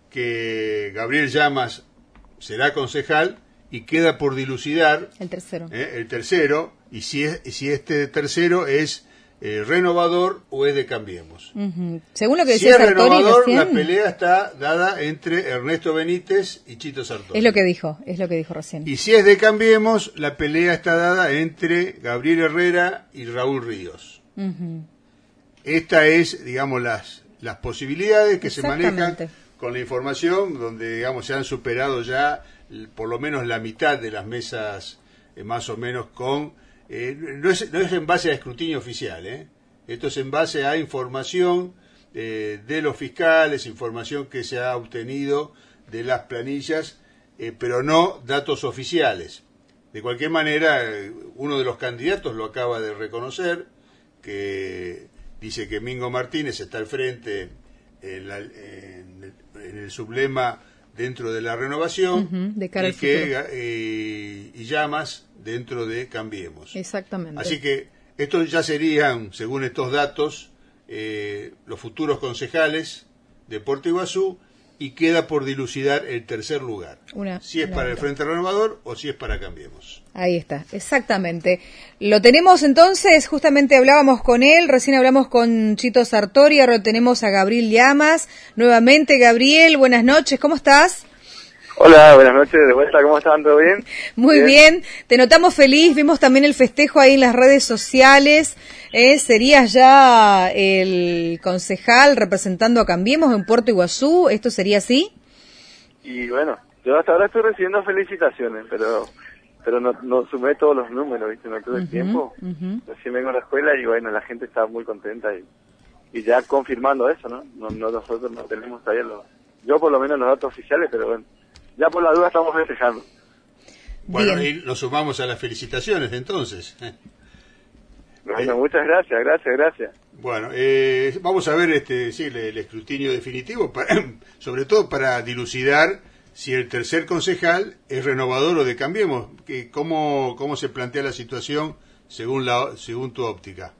que Gabriel Llamas será concejal, y queda por dilucidar el tercero, eh, el tercero y si es, si este tercero es eh, renovador o es de Cambiemos. Uh-huh. Según lo que si decía es Sartori renovador, recién, la pelea está dada entre Ernesto Benítez y Chito Sartori. Es lo que dijo, es lo que dijo recién. Y si es de Cambiemos, la pelea está dada entre Gabriel Herrera y Raúl Ríos. Uh-huh. Esta es, digamos, las las posibilidades que se manejan con la información, donde, digamos, se han superado ya por lo menos la mitad de las mesas, eh, más o menos con... Eh, no, es, no es en base a escrutinio oficial, ¿eh? Esto es en base a información eh, de los fiscales, información que se ha obtenido de las planillas, eh, pero no datos oficiales. De cualquier manera, eh, uno de los candidatos lo acaba de reconocer, que dice que Mingo Martínez está al frente en, la, en, el, en el sublema dentro de la renovación, uh-huh, de cara y, que, eh, y Llamas dentro de Cambiemos. Exactamente. Así que estos ya serían, según estos datos, eh, los futuros concejales de Puerto Iguazú, y queda por dilucidar el tercer lugar. Una, si es una para otra. El Frente Renovador o si es para Cambiemos. Ahí está, exactamente. Lo tenemos entonces, justamente hablábamos con él, recién hablamos con Chito Sartori, ahora tenemos a Gabriel Llamas. Nuevamente, Gabriel, buenas noches, ¿cómo estás? Hola, buenas noches, de vuelta, ¿cómo están? ¿Todo bien? Muy bien. bien, te notamos feliz, vimos también el festejo ahí en las redes sociales, eh, serías ya el concejal representando a Cambiemos en Puerto Iguazú, ¿esto sería así? Y bueno, yo hasta ahora estoy recibiendo felicitaciones, pero pero no, no sumé todos los números, ¿viste? No tuve uh-huh, tiempo, uh-huh. Recién vengo a la escuela y bueno, la gente está muy contenta y, y ya confirmando eso, ¿no? No, no nosotros no tenemos todavía los, yo por lo menos los datos oficiales, pero bueno. Ya por la duda estamos festejando. Bueno, bien. Y lo sumamos a las felicitaciones entonces. Bueno, eh. muchas gracias, gracias, gracias. Bueno, eh, vamos a ver este, sí, el, el escrutinio definitivo, para, sobre todo para dilucidar si el tercer concejal es renovador o de Cambiemos. Que, ¿cómo, ¿Cómo se plantea la situación según, la, según tu óptica?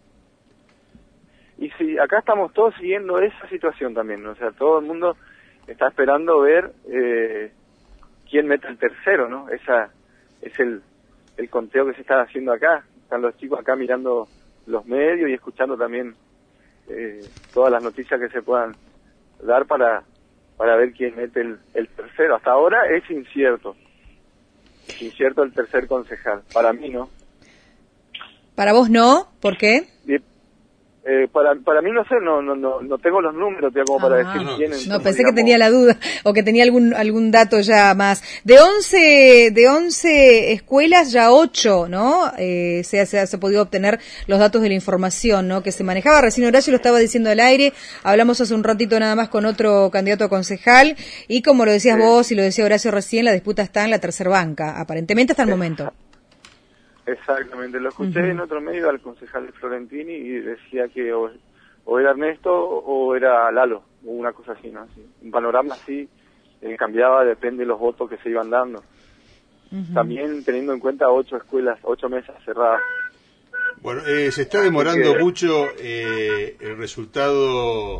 Y sí, acá estamos todos siguiendo esa situación también, ¿no? O sea, todo el mundo está esperando ver... Eh, quién mete el tercero, ¿no? Esa es el, el conteo que se está haciendo acá. Están los chicos acá mirando los medios y escuchando también eh, todas las noticias que se puedan dar para para ver quién mete el, el tercero. Hasta ahora es incierto. Es incierto el tercer concejal. Para mí, ¿no? ¿Para vos no? ¿Por qué? Y, Eh, para para mí no sé, no no no no tengo los números tía, como ah, para decir no, quién. No, entonces, pensé digamos, que tenía la duda o que tenía algún algún dato ya más. De once de once escuelas ya ocho, ¿no? Eh, se se se ha podido obtener los datos de la información, ¿no? Que se manejaba. Recién Horacio lo estaba diciendo al aire. Hablamos hace un ratito nada más con otro candidato a concejal y como lo decías sí. vos y lo decía Horacio recién, la disputa está en la tercer banca, aparentemente hasta el momento. Exactamente, lo escuché uh-huh. en otro medio al concejal Florentini y decía que o, o era Ernesto o era Lalo, o una cosa así, ¿no? Así, un panorama así eh, cambiaba, depende de los votos que se iban dando. Uh-huh. También teniendo en cuenta ocho escuelas, ocho mesas cerradas. Bueno, eh, se está demorando que... mucho eh, el resultado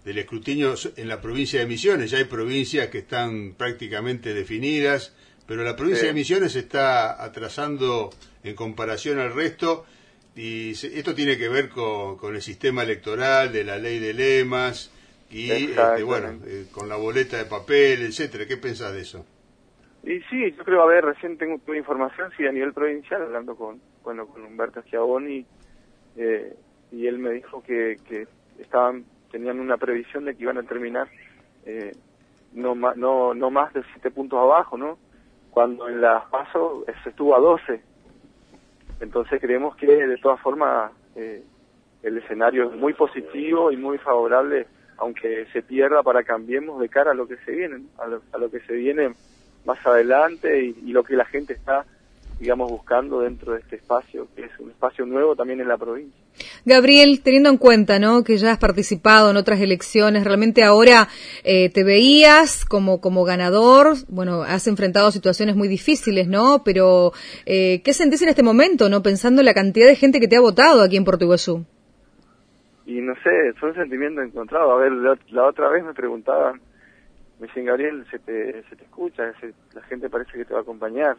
del escrutinio en la provincia de Misiones. Ya hay provincias que están prácticamente definidas, pero la provincia Sí. de Misiones está atrasando en comparación al resto, y se, esto tiene que ver con, con el sistema electoral, de la ley de lemas, y este, bueno, eh, con la boleta de papel, etcétera. ¿Qué pensás de eso? Y sí, yo creo, a ver, recién tengo tuve información, sí, a nivel provincial, hablando con, bueno, con Humberto Schiavoni, eh, y él me dijo que, que estaban, tenían una previsión de que iban a terminar eh, no, ma, no, no más de siete puntos abajo, ¿no? Cuando en las PASO se estuvo a doce. Entonces creemos que de todas formas eh, el escenario es muy positivo y muy favorable, aunque se pierda para Cambiemos de cara a lo que se viene, a lo, a lo que se viene más adelante y, y lo que la gente está, digamos, buscando dentro de este espacio, que es un espacio nuevo también en la provincia. Gabriel, teniendo en cuenta, ¿no?, que ya has participado en otras elecciones, realmente ahora eh, te veías como como ganador, bueno, has enfrentado situaciones muy difíciles, ¿no? Pero eh, ¿qué sentís en este momento, no, pensando en la cantidad de gente que te ha votado aquí en Puerto Iguazú? Y no sé, son sentimientos encontrados. A ver, la, la otra vez me preguntaban, me dicen, Gabriel, se te, se te escucha, se, la gente parece que te va a acompañar.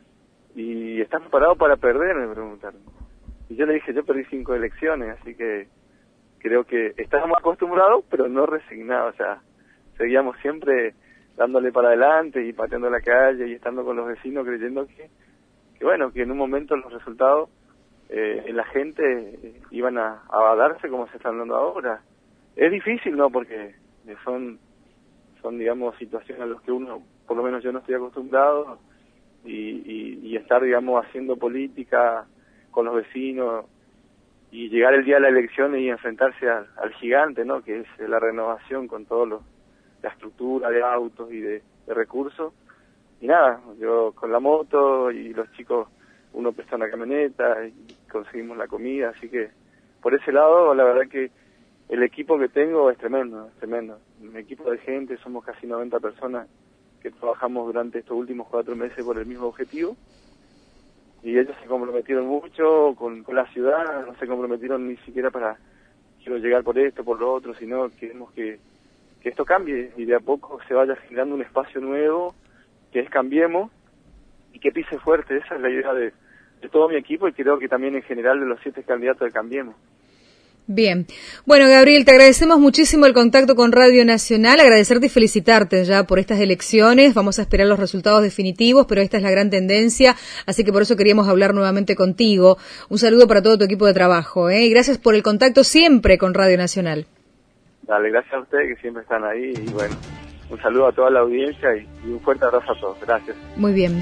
Y ¿estás preparado para perder?, me preguntaron. Y yo le dije, yo perdí cinco elecciones, así que creo que estábamos acostumbrados, pero no resignados. O sea, seguíamos siempre dándole para adelante y pateando la calle y estando con los vecinos, creyendo que, que bueno, que en un momento los resultados eh, en la gente eh, iban a, a darse como se están dando ahora. Es difícil, ¿no?, porque son, son digamos, situaciones a las que uno, por lo menos yo no estoy acostumbrado, y, y, y estar, digamos, haciendo política con los vecinos y llegar el día de la elección y enfrentarse al, al gigante, ¿no?, que es la renovación con todo lo, la estructura de autos y de, de recursos. Y nada, yo con la moto y los chicos, uno presta una camioneta y conseguimos la comida, así que por ese lado la verdad que el equipo que tengo es tremendo, es tremendo. Un equipo de gente, somos casi noventa personas que trabajamos durante estos últimos cuatro meses por el mismo objetivo, y ellos se comprometieron mucho con, con la ciudad, no se comprometieron ni siquiera para quiero llegar por esto, por lo otro, sino queremos que, que esto cambie y de a poco se vaya generando un espacio nuevo, que es Cambiemos, y que pise fuerte. Esa es la idea de, de todo mi equipo, y creo que también en general de los siete candidatos de Cambiemos. Bien. Bueno, Gabriel, te agradecemos muchísimo el contacto con Radio Nacional, agradecerte y felicitarte ya por estas elecciones. Vamos a esperar los resultados definitivos, pero esta es la gran tendencia, así que por eso queríamos hablar nuevamente contigo. Un saludo para todo tu equipo de trabajo, ¿eh? Y gracias por el contacto siempre con Radio Nacional. Dale, gracias a ustedes que siempre están ahí, y bueno, un saludo a toda la audiencia y, y un fuerte abrazo a todos. Gracias. Muy bien.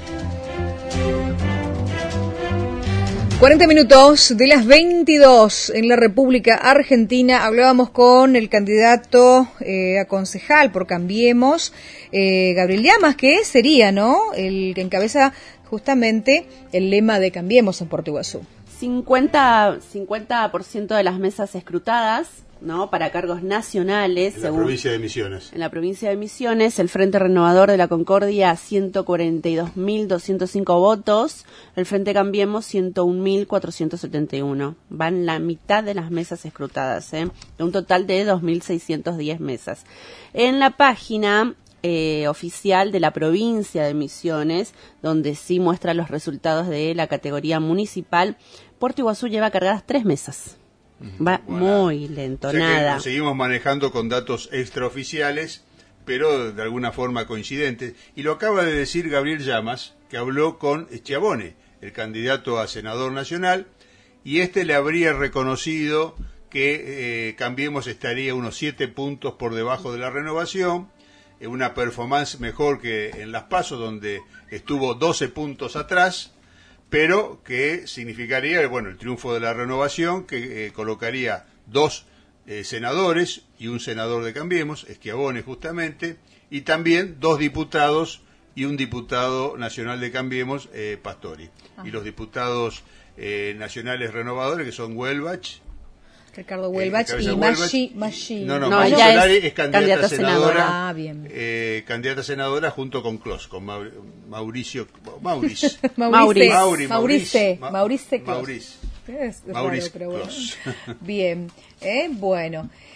cuarenta minutos de las veintidós en la República Argentina. Hablábamos con el candidato eh, a concejal por Cambiemos, eh, Gabriel Llamas, que sería, ¿no?, el que encabeza justamente el lema de Cambiemos en Puerto Iguazú. cincuenta por ciento de las mesas escrutadas, ¿no?, para cargos nacionales. En la según, provincia de Misiones. En la provincia de Misiones, el Frente Renovador de la Concordia, ciento cuarenta y dos mil doscientos cinco votos. El Frente Cambiemos, ciento un mil cuatrocientos setenta y uno. Van la mitad de las mesas escrutadas, ¿eh? De un total de dos mil seiscientas diez mesas. En la página eh, oficial de la provincia de Misiones, donde sí muestra los resultados de la categoría municipal, Puerto Iguazú lleva cargadas tres mesas. Va bueno, muy lento, o sea nada. Que seguimos manejando con datos extraoficiales, pero de alguna forma coincidentes. Y lo acaba de decir Gabriel Llamas, que habló con Schiavone, el candidato a senador nacional, y este le habría reconocido que eh, Cambiemos estaría unos siete puntos por debajo de la Renovación, eh, una performance mejor que en las PASO, donde estuvo doce puntos atrás, pero que significaría, bueno, el triunfo de la Renovación, que eh, colocaría dos eh, senadores y un senador de Cambiemos, Schiavone justamente, y también dos diputados y un diputado nacional de Cambiemos, eh, Pastori. Ah. Y los diputados eh, nacionales renovadores, que son Huelbach, Ricardo Huelbach eh, y Mashi, Mashi. No, no, no Mashi Solari es, es candidata, candidata senadora, senadora. Ah, bien. Eh, candidata senadora junto con Clos, con Mauricio, Maurice. Maurice. Maurice. Maurice. Ma- Maurice Clos. Maurice. Es Maurice raro, pero bueno. Clos. Bien, eh, bueno.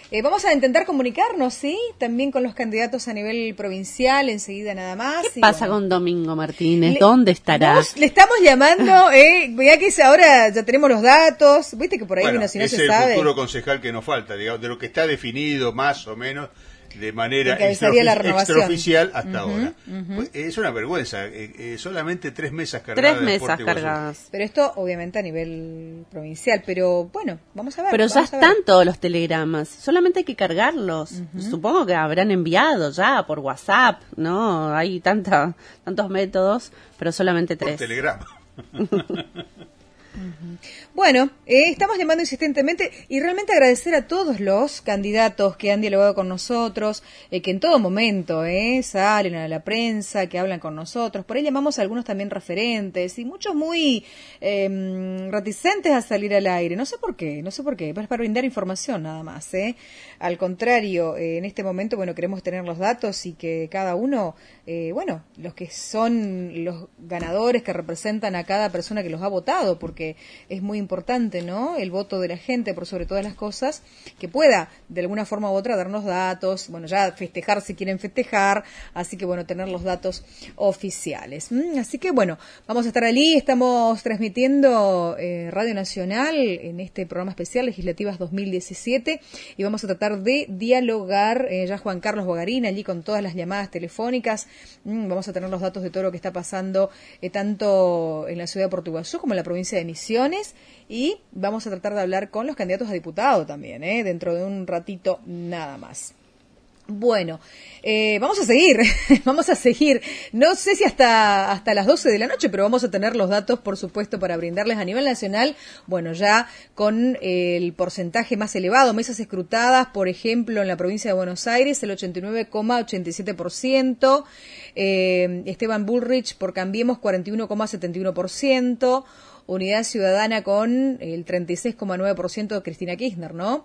Eh, vamos a intentar comunicarnos, ¿sí? También con los candidatos a nivel provincial, enseguida nada más. ¿Qué y pasa bueno. con Domingo Martínez? Le- ¿Dónde estará? Vos le estamos llamando, eh, ya que es ahora ya tenemos los datos, viste que por ahí Bueno, vino, si no es se el sabe. futuro concejal que nos falta, digamos, de lo que está definido más o menos de manera Encabezaría la extraofici- renovación. extraoficial hasta Ujú, ahora. ujú. Pues, es una vergüenza, eh, eh, solamente tres mesas cargadas. Tres de mesas Puerto Iguazú. cargadas. Pero esto obviamente a nivel provincial, pero bueno, vamos a ver. Pero ya vamos a ver. están todos los telegramas, solamente hay que cargarlos. Supongo que habrán enviado ya por WhatsApp, ¿no? Hay tanta, tantos métodos, pero solamente Por tres. telegrama. Bueno, eh, estamos llamando insistentemente y realmente agradecer a todos los candidatos que han dialogado con nosotros, eh, que en todo momento eh, salen a la prensa, que hablan con nosotros. Por ahí llamamos a algunos también referentes y muchos muy eh, reticentes a salir al aire. No sé por qué, no sé por qué, pero es para brindar información nada más. ¿eh? Al contrario, eh, en este momento, bueno, queremos tener los datos y que cada uno, eh, bueno, los que son los ganadores que representan a cada persona que los ha votado, porque es muy importante, ¿no? El voto de la gente, por sobre todas las cosas, que pueda, de alguna forma u otra, darnos datos, bueno, ya festejar si quieren festejar, así que, bueno, tener los datos oficiales. ¿Mm? Así que, bueno, vamos a estar allí, estamos transmitiendo eh, Radio Nacional en este programa especial Legislativas dos mil diecisiete y vamos a tratar de dialogar, eh, ya Juan Carlos Bogarín allí con todas las llamadas telefónicas. Mm, vamos a tener los datos de todo lo que está pasando eh, tanto en la ciudad de Puerto Iguazú como en la provincia de Misiones y vamos a tratar de hablar con los candidatos a diputado también, ¿eh? dentro de un ratito nada más. Bueno, eh, vamos a seguir, vamos a seguir. No sé si hasta hasta las doce de la noche, pero vamos a tener los datos, por supuesto, para brindarles a nivel nacional. Bueno, ya con el porcentaje más elevado, mesas escrutadas, por ejemplo, en la provincia de Buenos Aires, el ochenta y nueve coma ochenta y siete por ciento. Eh, Esteban Bullrich por Cambiemos, cuarenta y uno coma setenta y uno por ciento. Unidad Ciudadana con el treinta y seis coma nueve por ciento de Cristina Kirchner, ¿no?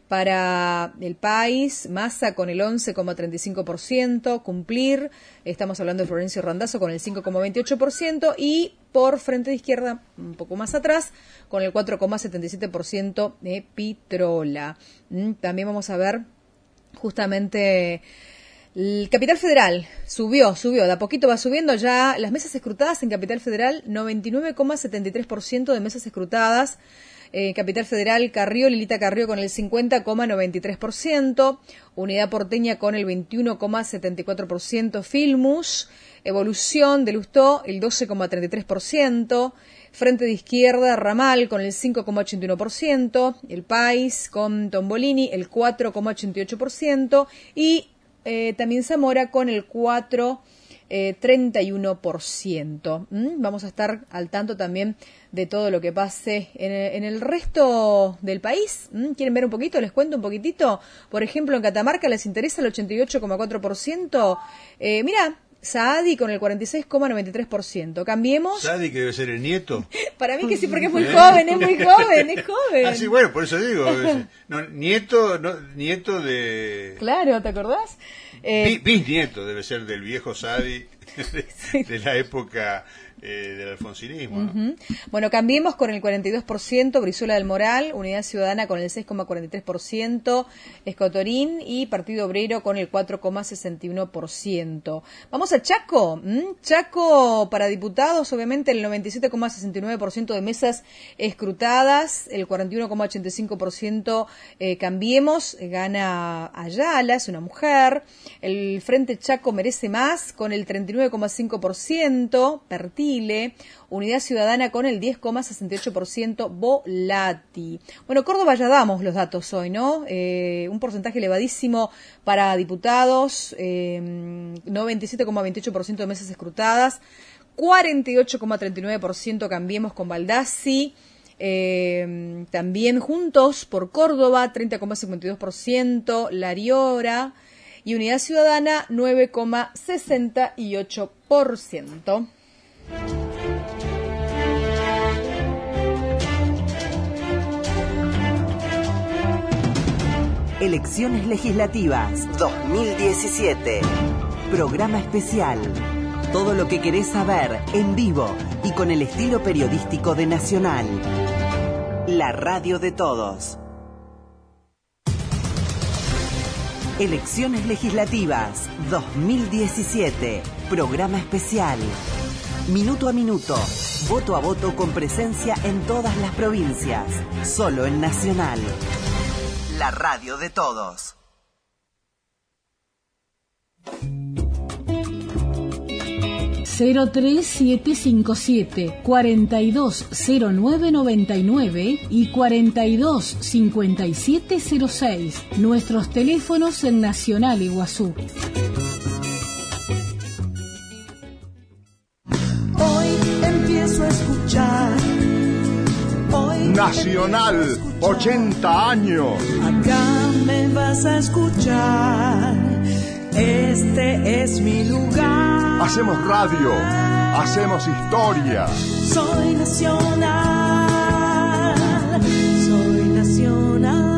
Para el país, Massa con el once coma treinta y cinco por ciento, Cumplir, estamos hablando de Florencio Randazzo con el cinco coma veintiocho por ciento y por Frente de Izquierda, un poco más atrás, con el cuatro coma setenta y siete por ciento de Pitrola. Mm, También vamos a ver justamente... El Capital Federal subió, subió, de a poquito va subiendo ya las mesas escrutadas en Capital Federal, noventa y nueve coma setenta y tres por ciento de mesas escrutadas. Eh, Capital Federal, Carrió, Lilita Carrió con el cincuenta coma noventa y tres por ciento, Unidad Porteña con el veintiuno coma setenta y cuatro por ciento, Filmus, Evolución de Lustó el doce coma treinta y tres por ciento, Frente de Izquierda, Ramal con el cinco coma ochenta y uno por ciento, El País con Tombolini el cuatro coma ochenta y ocho por ciento y Eh, también Zamora con el cuatro coma treinta y uno por ciento. ¿Mm? Vamos a estar al tanto también de todo lo que pase en el, en el resto del país. ¿Mm? ¿Quieren ver un poquito? Les cuento un poquitito. Por ejemplo, en Catamarca les interesa el ochenta y ocho coma cuatro por ciento. Eh, mira, Saadi con el cuarenta y seis coma noventa y tres por ciento. Cambiemos. Saadi, que debe ser el nieto. Para mí que sí, porque es muy joven, es muy joven, es joven. Ah, sí, bueno, por eso digo. No, nieto, no, nieto de... Claro, ¿te acordás? Eh, Bi- bisnieto debe ser del viejo Saadi de, de la época eh, del alfonsinismo, ¿no? Uh-huh. Bueno, Cambiemos con el cuarenta y dos por ciento, Brizuela del Moral, Unidad Ciudadana con el seis coma cuarenta y tres por ciento, Escotorín y Partido Obrero con el cuatro coma sesenta y uno por ciento. Vamos a Chaco. ¿Mm? Chaco para diputados, obviamente el noventa y siete coma sesenta y nueve por ciento de mesas escrutadas, el cuarenta y uno coma ochenta y cinco por ciento eh, Cambiemos, eh, gana Ayala, es una mujer. El Frente Chaco Merece Más con el treinta y nueve coma cinco por ciento, Pertile. Unidad Ciudadana con el diez coma sesenta y ocho por ciento, Volati. Bueno, Córdoba ya damos los datos hoy, ¿no? Eh, un porcentaje elevadísimo para diputados, eh, noventa y siete coma veintiocho por ciento de mesas escrutadas, cuarenta y ocho coma treinta y nueve por ciento Cambiemos con Baldassi. Eh, también Juntos por Córdoba, treinta coma cincuenta y dos por ciento, Lariora. Y Unidad Ciudadana, nueve coma sesenta y ocho por ciento. Elecciones Legislativas dos mil diecisiete. Programa especial. Todo lo que querés saber en vivo y con el estilo periodístico de Nacional. La radio de todos. Elecciones Legislativas dos mil diecisiete. Programa especial. Minuto a minuto. Voto a voto con presencia en todas las provincias. Solo en Nacional. La radio de todos. cero tres siete cinco siete, cuarenta y dos cero nueve noventa y nueve y cuarenta y dos cincuenta y siete cero seis. Nuestros teléfonos en Nacional Iguazú. Hoy empiezo a escuchar. Hoy Nacional, ochenta años. Acá me vas a escuchar. Este es mi lugar. Hacemos radio, hacemos historia. Soy nacional, soy nacional.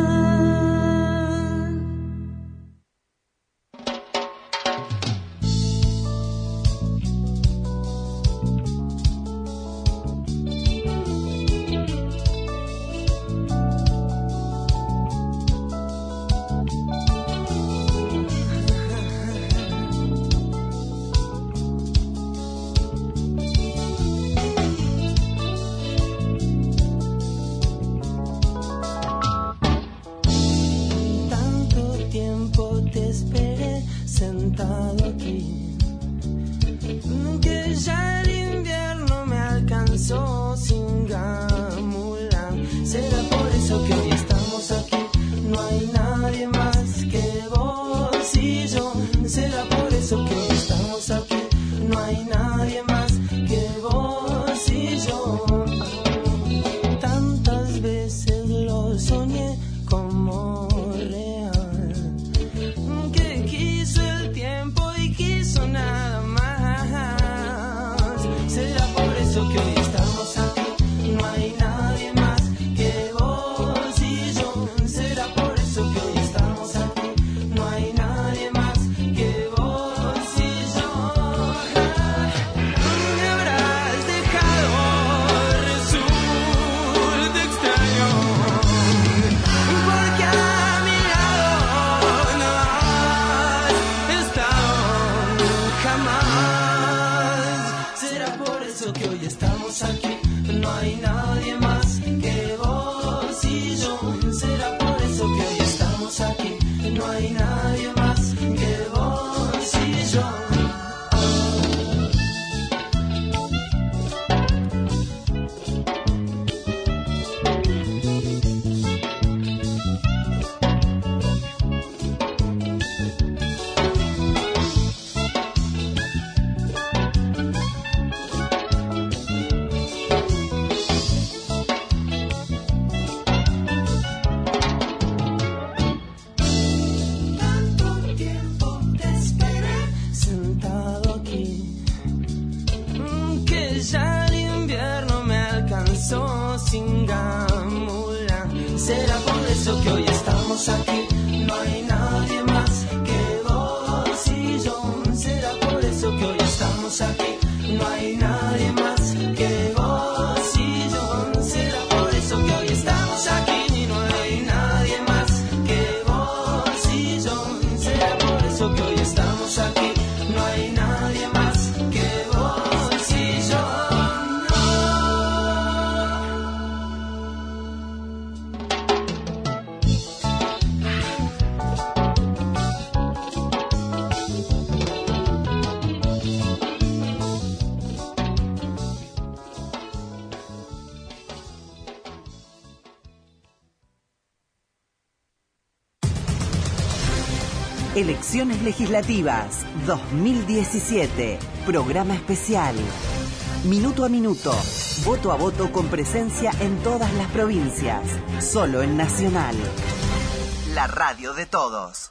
Elecciones Legislativas dos mil diecisiete. Programa especial. Minuto a minuto. Voto a voto con presencia en todas las provincias. Solo en Nacional. La radio de todos.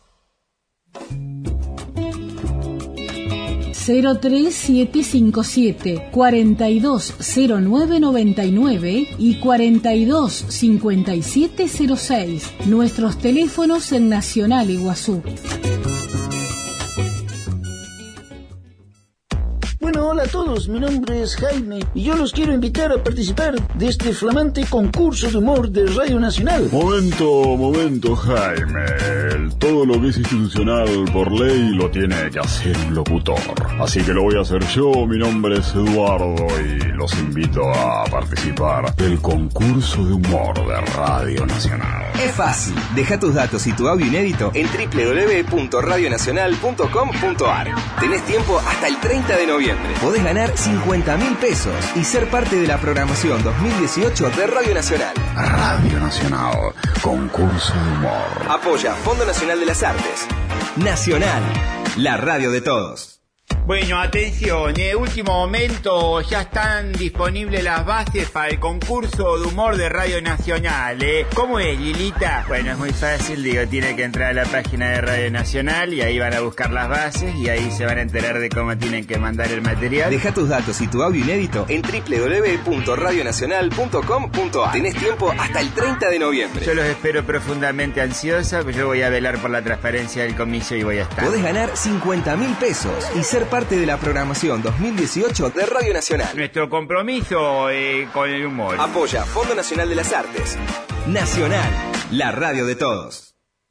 cero tres siete cinco siete, cuarenta y dos cero nueve noventa y nueve y cuarenta y dos cincuenta y siete cero seis. Nuestros teléfonos en Nacional Iguazú. Bueno, hola a todos, mi nombre es Jaime y yo los quiero invitar a participar de este flamante concurso de humor de Radio Nacional. Momento, momento, Jaime. Todo lo que es institucional por ley lo tiene que hacer un locutor. Así que lo voy a hacer yo, mi nombre es Eduardo y los invito a participar del concurso de humor de Radio Nacional. Es fácil, deja tus datos y tu audio inédito en doble u doble u doble u punto radio nacional punto com punto a r. Tenés tiempo hasta el treinta de noviembre. Podés ganar cincuenta mil pesos y ser parte de la programación dos mil dieciocho de Radio Nacional. Radio Nacional, concurso de humor. Apoya Fondo Nacional de las Artes. Nacional, la radio de todos. Bueno, atención, en último momento ya están disponibles las bases para el concurso de humor de Radio Nacional, ¿eh? ¿Cómo es, Lilita? Bueno, es muy fácil, digo, tiene que entrar a la página de Radio Nacional y ahí van a buscar las bases y ahí se van a enterar de cómo tienen que mandar el material. Deja tus datos y tu audio inédito en doble u doble u doble u punto radio nacional punto com punto a r. Tenés tiempo hasta el treinta de noviembre. Yo los espero profundamente ansiosa, pues yo voy a velar por la transparencia del comicio y voy a estar. Podés ganar cincuenta mil pesos y ser parte parte de la programación dos mil dieciocho de Radio Nacional. Nuestro compromiso eh, con el humor. Apoya Fondo Nacional de las Artes. Nacional, la radio de todos.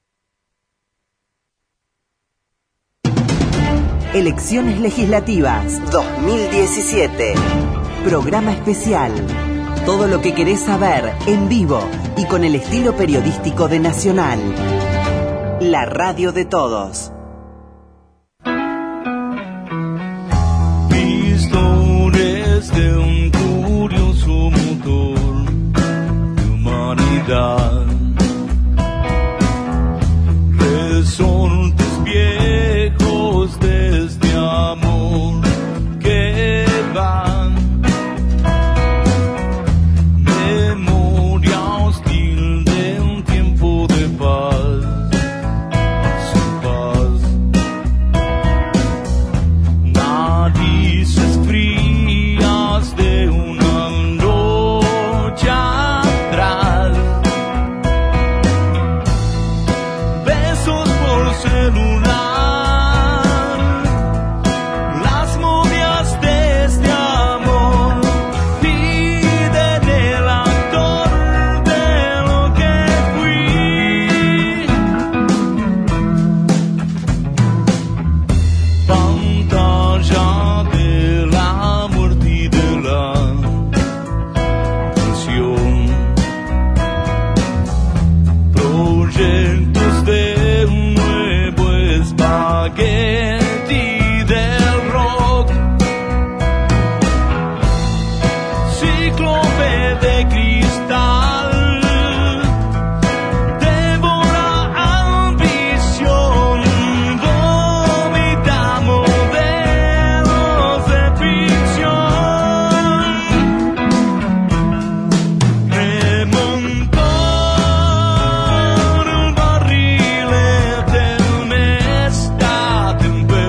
Elecciones Legislativas dos mil diecisiete. Programa especial. Todo lo que querés saber en vivo y con el estilo periodístico de Nacional. La radio de todos. Pistores de un curioso motor de humanidad. Resortes viejos de este amor que van. Memoria hostil de un tiempo de paz, sin paz. Narices frías de una noche atrás. Besos por celular. Las momias de este amor piden el actor de lo que fui. Pantalla de la muerte y de la canción. Proyectos de un nuevo espagueti del rock. Cíclope de cristal. Devora ambición. Vomita modelos de ficción. Remontó el barrilete en esta tempestad.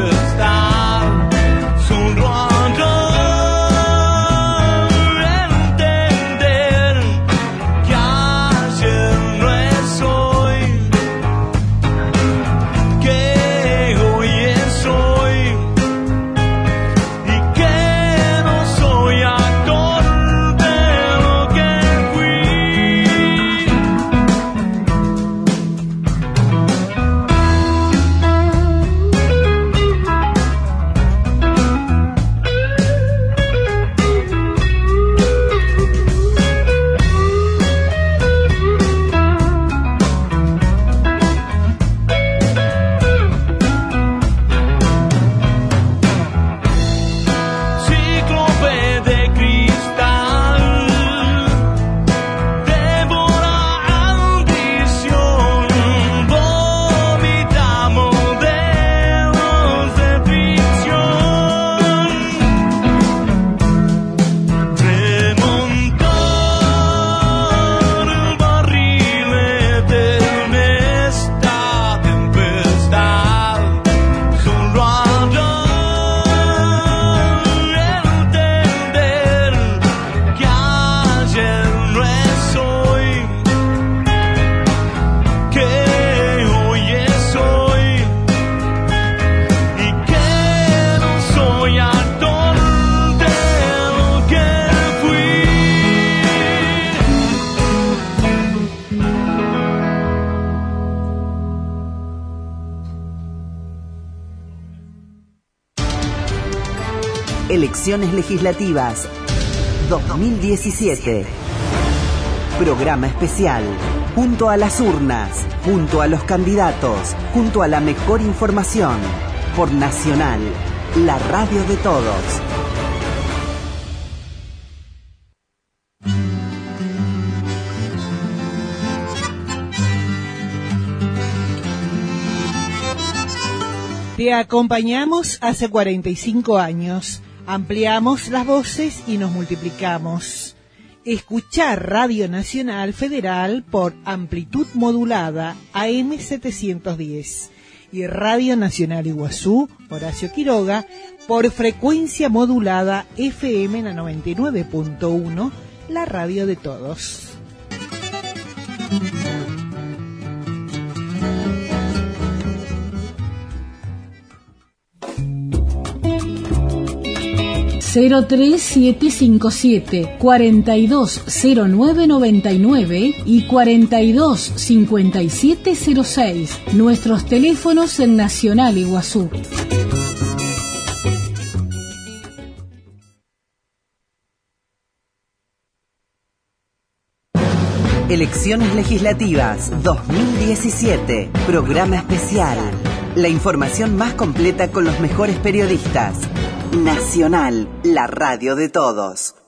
Elecciones legislativas dos mil diecisiete. Programa especial. Junto a las urnas, junto a los candidatos, junto a la mejor información. Por Nacional, la radio de todos. Te acompañamos hace cuarenta y cinco años. Ampliamos las voces y nos multiplicamos. Escuchar Radio Nacional Federal por amplitud modulada A M setecientos diez y Radio Nacional Iguazú, Horacio Quiroga, por frecuencia modulada F M en noventa y nueve punto uno, la radio de todos. cero tres siete cinco siete, cuarenta y dos cero nueve noventa y nueve y cuarenta y dos cincuenta y siete cero seis. Nuestros teléfonos en Nacional Iguazú. Elecciones legislativas dos mil diecisiete. Programa especial. La información más completa con los mejores periodistas. Nacional, la radio de todos.